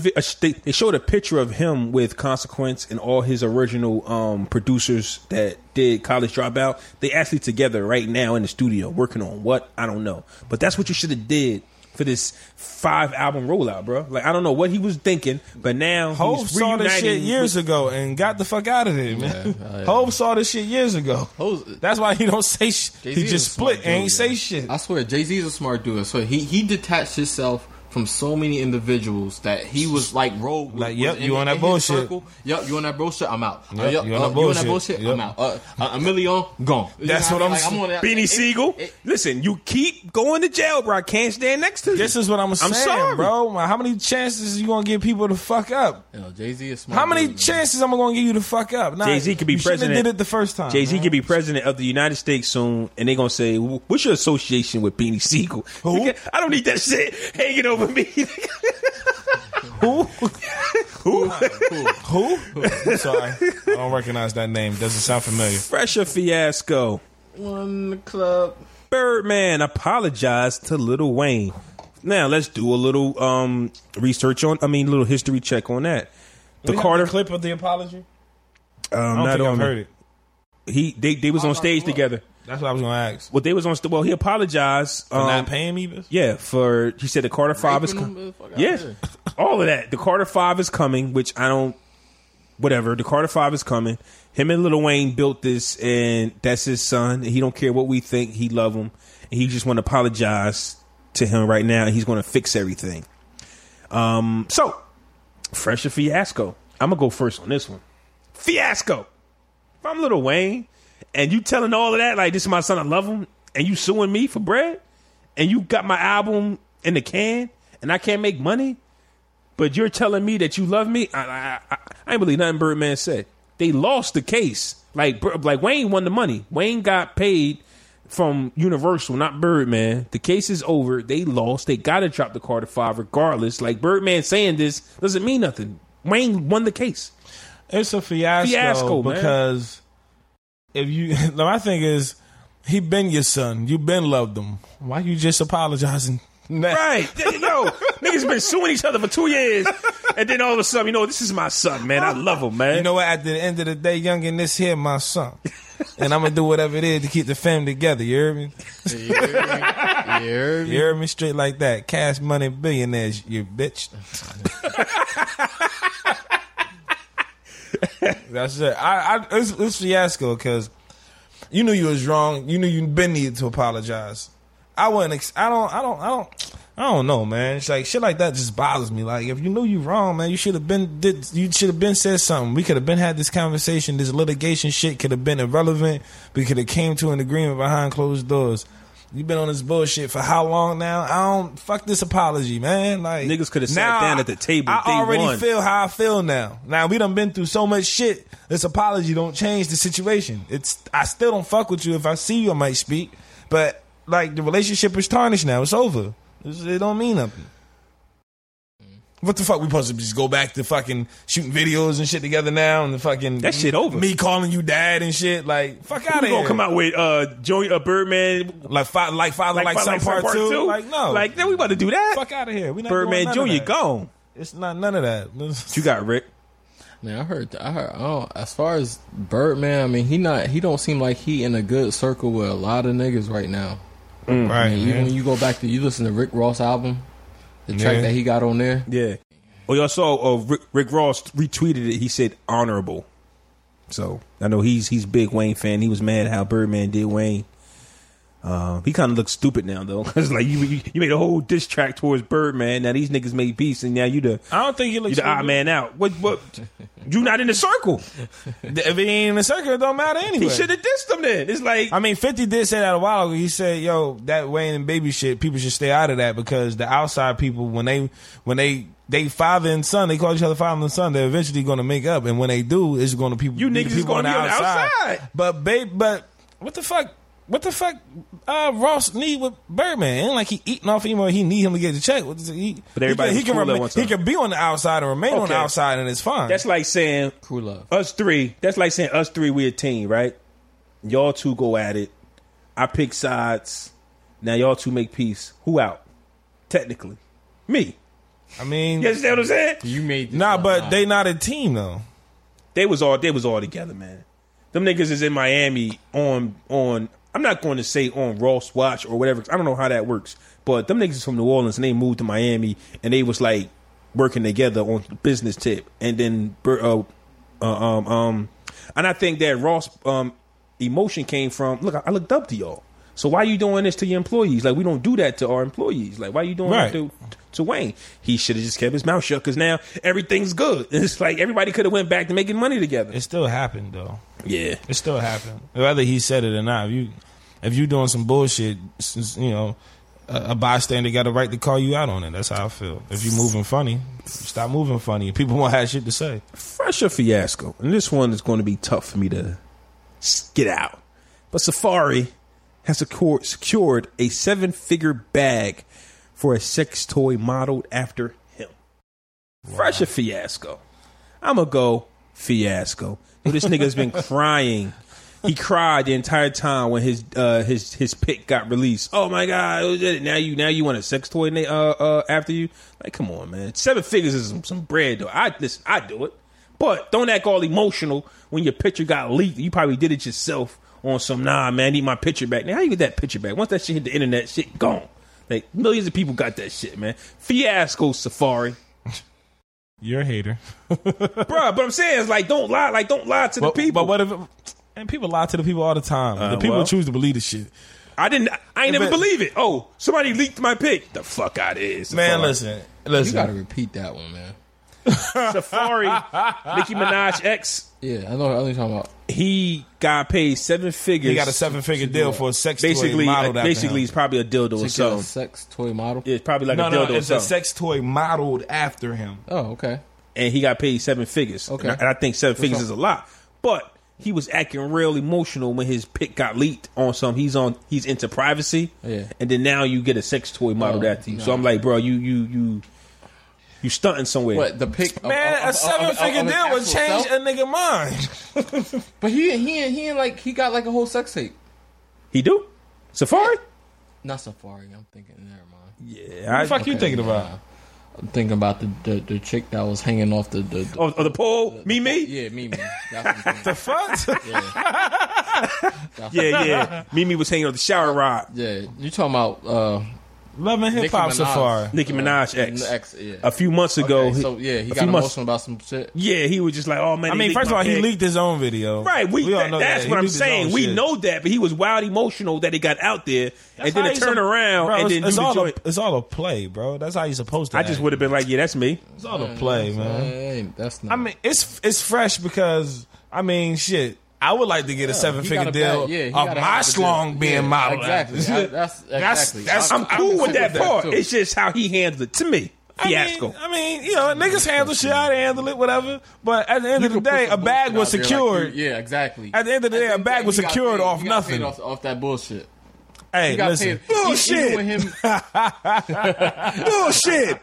a picture of him with Consequence and all his original producers that did College Dropout. They actually together right now in the studio working on what? I don't know. But that's what you should have did for this 5-album rollout, bro. Like, I don't know what he was thinking, but now Hov saw this shit years ago and got the fuck out of there, man. Hov saw this shit years ago. That's why he don't say shit. He just split and ain't say shit. I swear, Jay-Z's a smart dude. So he detached himself from so many individuals that he was like rogue. Like, yep, you on that bullshit. Yep, you on that bullshit. I'm out. Yep, you on that bullshit. I'm out. $1 million gone. That's what I'm saying. Beanie Siegel, listen, you keep going to jail, bro. I can't stand next to you. This is what I'm saying, sorry, bro. How many chances you gonna give people to fuck up? Jay-Z is smart. How many chances am I gonna give you to fuck up? Nah, Jay-Z could be president. Did it the first time. Jay-Z could be president of the United States soon, and they gonna say, "What's your association with Beanie Siegel?" Who? I don't need that shit hanging over me. Who? I'm sorry, I don't recognize that name. Doesn't sound familiar. Fresher fiasco. On the club. Birdman apologized to Lil Wayne. Now let's do a little little history check on that. The Carter clip of the apology. I don't think I've heard it. They was on stage together. That's what I was going to ask. Well, they was on. Well, he apologized for not paying me. Yeah, he said the Carter 5 is coming. Yeah, all of that. The Carter 5 is coming, which I don't. Whatever. The Carter 5 is coming. Him and Lil Wayne built this, and that's his son. And he don't care what we think. He love him, and he just want to apologize to him right now. And he's going to fix everything. So, Fresher fiasco. I'm gonna go first on this one. Fiasco. If I'm Lil Wayne. And you telling all of that, like, this is my son, I love him, and you suing me for bread, and you got my album in the can, and I can't make money, but you're telling me that you love me? I ain't believe nothing Birdman said. They lost the case. Like Wayne won the money. Wayne got paid from Universal, not Birdman. The case is over. They lost. They got to drop the Carter 5 regardless. Like, Birdman saying this doesn't mean nothing. Wayne won the case. It's a fiasco because... my thing is, he been your son. You been loved him. Why you just apologizing? Right. Niggas been suing each other for 2 years. And then all of a sudden, this is my son, man. I love him, man. You know what? At the end of the day, youngin, this here my son. And I'm going to do whatever it is to keep the family together. You hear me? You hear me? You hear me? Straight like that. Cash money billionaires, you bitch. That's it. It's fiasco because you knew you was wrong. You knew you been needed to apologize. I don't know, man. It's like shit like that just bothers me. Like if you knew you wrong, man, you should have been said something. We could have been had this conversation. This litigation shit could have been irrelevant. We could have came to an agreement behind closed doors. You been on this bullshit for how long now? Fuck this apology, man. Like niggas could have sat down at the table. I already feel how I feel now. Now we done been through so much shit. This apology don't change the situation. I still don't fuck with you. If I see you, I might speak. But like the relationship is tarnished now. It's over. It don't mean nothing. What the fuck? We supposed to just go back to fucking shooting videos and shit together now, and the fucking that shit over. Me calling you dad and shit. Like fuck out of here. Gonna come out with Birdman like Father like Son Part 2? Like no. Like then we about to do that. Fuck out of here. We not Birdman Jr. gone. It's not none of that. What you got, Rick? Man, I heard. Oh, as far as Birdman, I mean, he don't seem like he in a good circle with a lot of niggas right now. Right. I mean, even when you go back to you listen to Rick Ross album. The track that he got on there. Yeah. Well, y'all saw Rick Ross retweeted it. He said honorable. So I know he's big Wayne fan. He was mad how Birdman did Wayne. He kind of looks stupid now though, because like you made a whole diss track towards Birdman. Now these niggas made peace, and now you the I don't think he looks you the odd man out. What you not in the circle? If he ain't in the circle, it don't matter anyway. He should have dissed him then. It's like 50 did say that a while ago. He said, "Yo, that Wayne and Baby shit, people should stay out of that because the outside people when they father and son, they call each other father and son. They're eventually going to make up, and when they do, it's going to people. You niggas is going to be on the outside. But what the fuck? What the fuck Ross need with Birdman? Ain't like he eating off him or he need him to get the check. But everybody he can be on the outside and remain on the outside and it's fine. That's like saying Crew Love. Us three. That's like saying us three, we a team, right? Y'all two go at it. I pick sides. Now y'all two make peace. Who out? Technically. Me. I mean, you understand what I'm saying? You made this but they not a team though. They was all together, man. Them niggas is in Miami on I'm not going to say on Ross Watch or whatever. I don't know how that works. But them niggas is from New Orleans and they moved to Miami and they was like working together on the business tip. And then and I think that Ross emotion came from, look, I looked up to y'all. So why you doing this to your employees? Like, we don't do that to our employees. Like, why you doing that to Wayne? He should have just kept his mouth shut because now everything's good. It's like everybody could have went back to making money together. It still happened, though. Yeah. It still happened. Whether he said it or not. If you doing some bullshit, you know, a bystander got a right to call you out on it. That's how I feel. If you moving funny, stop moving funny. People won't have shit to say. Fresh or fiasco. And this one is going to be tough for me to get out. But Safari has secured a 7-figure bag for a sex toy modeled after him. Wow. Fresh or fiasco? I'm going to go fiasco. This nigga's been crying. He cried the entire time when his pic got released. Oh my God! Now you want a sex toy after you? Like, come on, man. 7 figures is some bread, though. I do it, but don't act all emotional when your picture got leaked. You probably did it yourself on some. Nah, man, I need my picture back. Now how you get that picture back? Once that shit hit the internet, shit gone. Like, millions of people got that shit, man. Fiasco, Safari. You're a hater, bruh. But I'm saying is like, don't lie to the people. But what if? And people lie to the people all the time. The people choose to believe the shit. I ain't never believe it. Oh, somebody leaked my pic. The fuck out of here. Man, listen. You gotta repeat that one, man. Safari, Nicki Minaj ex. Yeah, I know what you're talking about. He got paid 7 figures. He got a 7-figure deal for a sex toy modeled after him. Basically, it's probably a dildo or something. A sex toy model? Yeah, it's probably like a dildo or something. It's a sex toy modeled after him. Oh, okay. And he got paid 7 figures. Okay. And I think 7 figures is a lot. But he was acting real emotional when his pic got leaked on some. He's into privacy. Yeah. And then now you get a sex toy modeled after you. No. So I'm like, bro, you stunting somewhere. What, the pic? Man, a 7-figure deal would change a nigga mind. But he ain't like, he got like a whole sex tape. He do? Safari? Not Safari. I'm thinking, never mind. Yeah. What the fuck you thinking about? I'm thinking about the chick that was hanging off the the pole. Mimi? Yeah, Mimi. The fuck? Yeah. Mimi was hanging on the shower rod. Yeah, you talking about Love and Hip Hop Safari. Nicki Minaj ex. Yeah. A few months ago. Okay, so yeah, he got emotional about some shit. Yeah, he was just like, oh man. I mean, first of all, he leaked his own video. Right. We all know that's what I'm saying. We know that, but he was wild emotional that it got out there, and then it turned around, bro, and then it's all a play, bro. That's how you're supposed to. I just would have been like, yeah, that's me. It's all a play, man. That's not. I mean, it's fresh because I mean, shit. I would like to get a 7-figure deal of my schlong being modeled. Exactly. That's I'm cool with that part. It's just how he handled it to me. Fiasco. I mean, you know, niggas handle shit. I handle it, whatever. But at the end of the day, a bag was secured. Yeah, exactly. At the end of the day, a bag was secured off nothing. Off that bullshit. Hey, listen. Bullshit. Bullshit.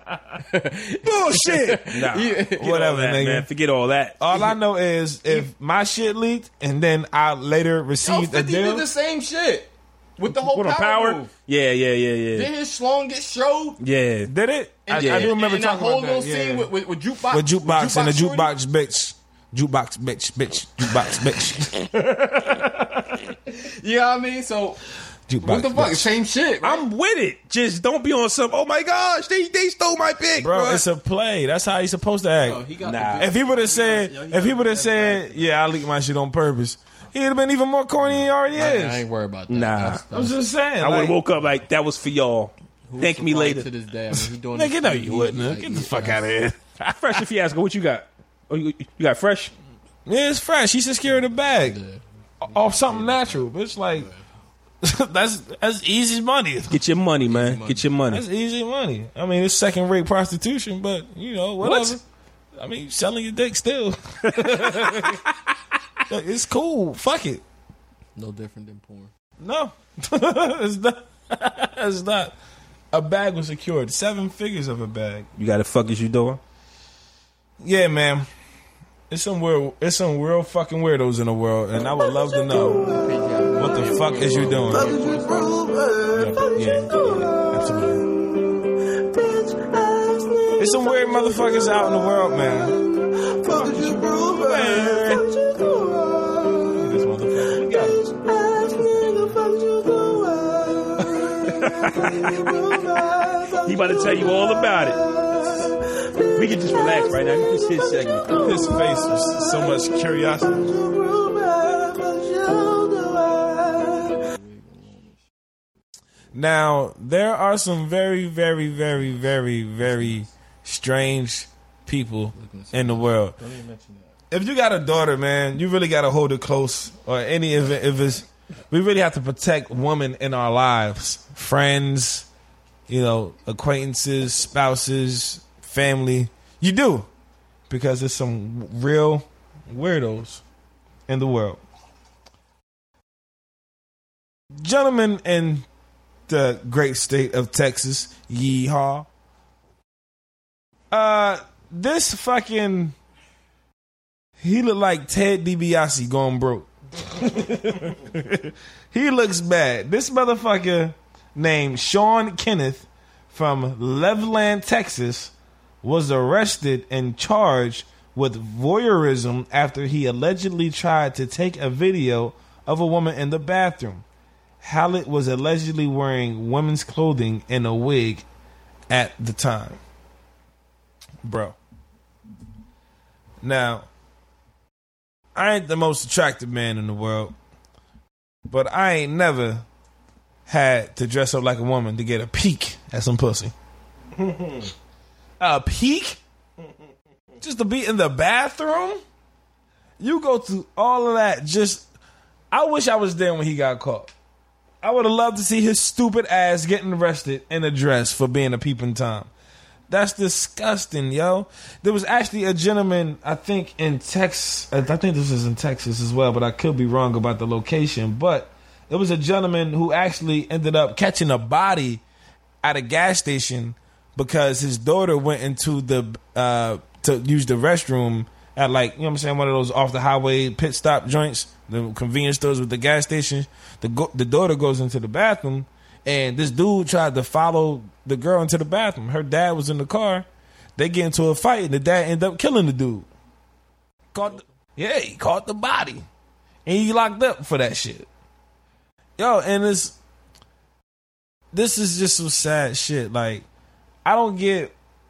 Nah, whatever, nigga. Man, forget all that. All I know is if my shit leaked and then I later received a deal. 50 did the same shit with the whole power move. Yeah. Did his schlong get showed? Yeah. Did it? I do remember talking about that. Scene with jukebox. With jukebox and the jukebox bitch. Jukebox bitch. You know what I mean? So... Jukebox, what the fuck? bitch. Same shit. Right? I'm with it. Just don't be on some. Oh my gosh, they stole my pic, bro. It's a play. That's how he's supposed to act. If he would have said, yeah, I leaked my shit on purpose, he'd have been even more corny than he already is. I ain't worried about that. Nah, I'm just saying. I would have woke up like that was for y'all. Thank me later. To this day, I mean, he doing nigga, no, you wouldn't. Get the fuck out of here. Fresh and Fiasco, what you got? Oh, you got Fresh? Yeah, it's fresh. He secured a bag off something natural. But it's like. That's easy money. Get your money, man. Get your money. That's easy money. I mean, it's second-rate prostitution, but you know, whatever. I mean, selling your dick still. It's cool. Fuck it. No different than porn. No, it's not. It's not. A bag was secured. 7 figures of a bag. You got to fuck as you doing? Yeah, man. It's some real fucking weirdos in the world, and I would love to know what the fuck is you doing. Yeah, absolutely. There's some weird motherfuckers out in the world, man. Fuck is you, man. This motherfucker, we got it. He about to tell you all about it. We can just relax right now. This is his segment. His face was so much curiosity. Now, there are some very, very, very, very, very strange people in the world. If you got a daughter, man, you really got to hold it close. Or if it's, we really have to protect women in our lives, friends, acquaintances, spouses, family. You do, because there's some real weirdos in the world. Gentlemen in the great state of Texas, yeehaw. This fucking, he look like Ted DiBiase going broke. He looks bad. This motherfucker named Sean Kenneth from Loveland, Texas, was arrested and charged with voyeurism after he allegedly tried to take a video of a woman in the bathroom. Hallett was allegedly wearing women's clothing and a wig at the time. Bro. Now, I ain't the most attractive man in the world, but I ain't never had to dress up like a woman to get a peek at some pussy. A peek? Just to be in the bathroom? You go through all of that just... I wish I was there when he got caught. I would have loved to see his stupid ass getting arrested in a dress for being a peeping Tom. That's disgusting, yo. There was actually a gentleman, I think in Texas. I think this is in Texas as well, but I could be wrong about the location. But it was a gentleman who actually ended up catching a body at a gas station because his daughter went into the to use the restroom at, like, you know what I'm saying, one of those off the highway pit stop joints, the convenience stores with the gas station. The daughter goes into the bathroom, and this dude tried to follow the girl into the bathroom. Her dad was in the car. They get into a fight, and the dad ended up killing the dude. He caught the body, and he locked up for that shit. Yo, and this is just some sad shit. Like, I don't get...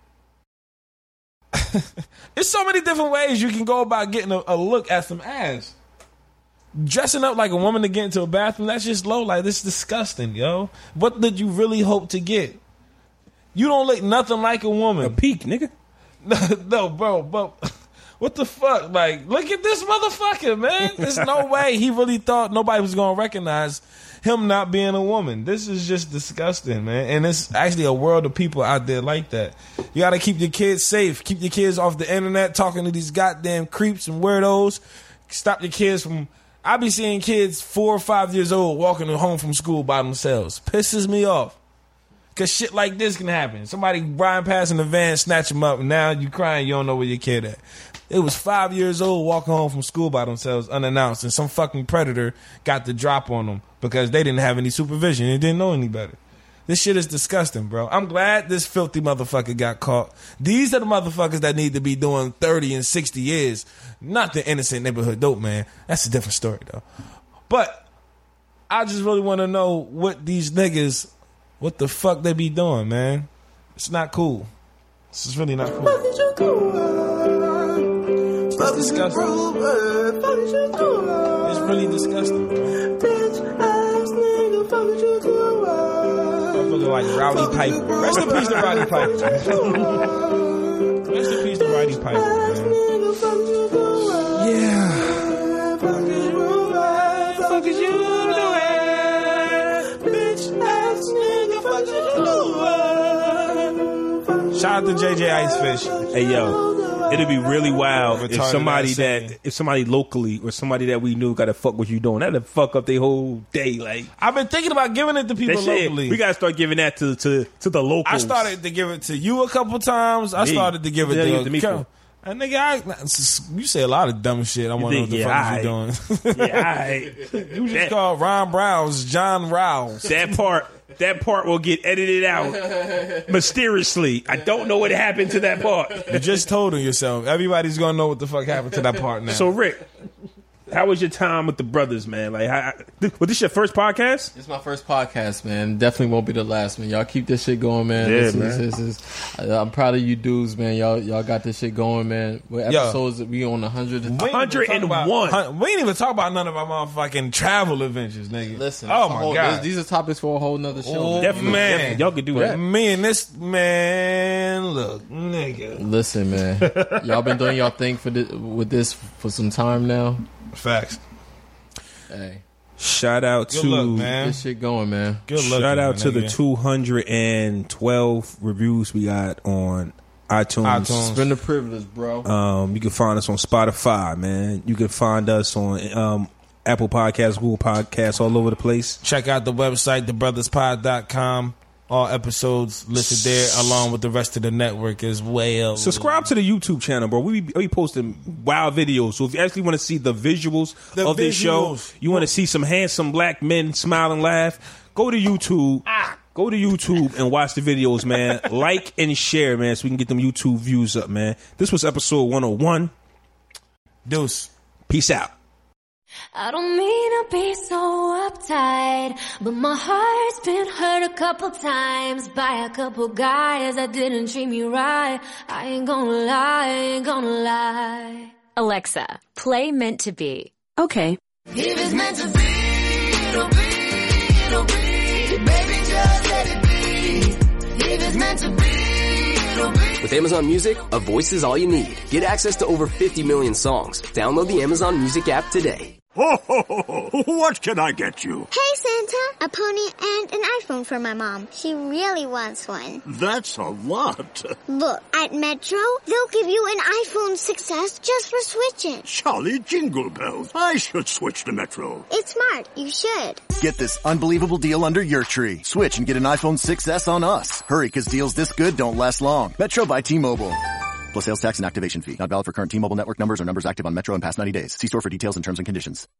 There's so many different ways you can go about getting a look at some ass. Dressing up like a woman to get into a bathroom, that's just low. Like, this is disgusting, yo. What did you really hope to get? You don't look nothing like a woman. A peek, nigga. No, bro, but what the fuck? Like, look at this motherfucker, man. There's no way he really thought nobody was going to recognize him not being a woman. This is just disgusting, man. And it's actually a world of people out there like that. You got to keep your kids safe. Keep your kids off the internet talking to these goddamn creeps and weirdos. Stop your kids from... I be seeing kids 4 or 5 years old walking home from school by themselves. Pisses me off. Because shit like this can happen. Somebody riding past in the van, snatch them up, and now you crying, you don't know where your kid at. It was 5 years old walking home from school by themselves unannounced, and some fucking predator got the drop on them because they didn't have any supervision and didn't know any better. This shit is disgusting, bro. I'm glad this filthy motherfucker got caught. These are the motherfuckers that need to be doing 30 and 60 years, not the innocent neighborhood dope man. That's a different story, though. But I just really want to know what these niggas, what the fuck they be doing, man. It's not cool. This is really not cool. It's disgusting. It's really disgusting, bro. Looking like Rowdy Piper. Rest in peace to Roddy Piper. Rest in peace to Roddy Piper, man. Yeah. Fuck is you doing? Bitch ass nigga, fuck you doing? Shout out to JJ Icefish. Hey, yo. It'd be really wild if somebody locally or somebody that we knew got to fuck what you doing. That'd fuck up their whole day. Like, I've been thinking about giving it to people locally. We gotta start giving that to the locals. I started to give it to you a couple times. I started to give it to me. And nigga, you say a lot of dumb shit. I want to know what the fuck you doing. Yeah, you just called Ron Browns John Rouse. That part will get edited out mysteriously. I don't know what happened to that part. You just told on yourself. Everybody's gonna know what the fuck happened to that part now. So Rick, How was your time with the brothers, man? Like, was this your first podcast? It's my first podcast, man. Definitely won't be the last, man. Y'all keep this shit going, man. I'm proud of you dudes, man. Y'all got this shit going, man. What episodes we on 100? 101. We ain't even talk about none of our motherfucking travel adventures, nigga. Listen, oh my God, these are topics for a whole nother show. Definitely. Y'all could do that. Me and this man, look, nigga. Listen, man. Y'all been doing y'all thing with this for some time now. Facts. Hey. Shout out Good to luck, man. This shit going, man. Good luck. Shout out to the 212 reviews we got on iTunes. It's been a privilege, bro. You can find us on Spotify, man. You can find us on Apple Podcasts, Google Podcasts, all over the place. Check out the website, thebrothersPod.com. All episodes listed there, along with the rest of the network as well. Subscribe to the YouTube channel, bro. We posting wild videos. So if you actually want to see the visuals of this show, you want to see some handsome black men smile and laugh, go to YouTube. Go to YouTube and watch the videos, man. Like and share, man, so we can get them YouTube views up, man. This was episode 101. Deuce. Peace out. I don't mean to be so uptight, but my heart's been hurt a couple times by a couple guys that didn't treat me right. I ain't gonna lie. Alexa, play Meant to Be. Okay. If it's meant to be, it'll be. Baby, just let it be. If it's meant to be, it'll be. With Amazon Music, a voice is all you need. Get access to over 50 million songs. Download the Amazon Music app today. Ho, ho, ho, ho. What can I get you? Hey, Santa. A pony and an iPhone for my mom. She really wants one. That's a lot. Look, at Metro, they'll give you an iPhone 6S just for switching. Jolly jingle bells. I should switch to Metro. It's smart. You should. Get this unbelievable deal under your tree. Switch and get an iPhone 6S on us. Hurry, because deals this good don't last long. Metro by T-Mobile. Plus sales tax and activation fee. Not valid for current T-Mobile network numbers or numbers active on Metro in past 90 days. See store for details and terms and conditions.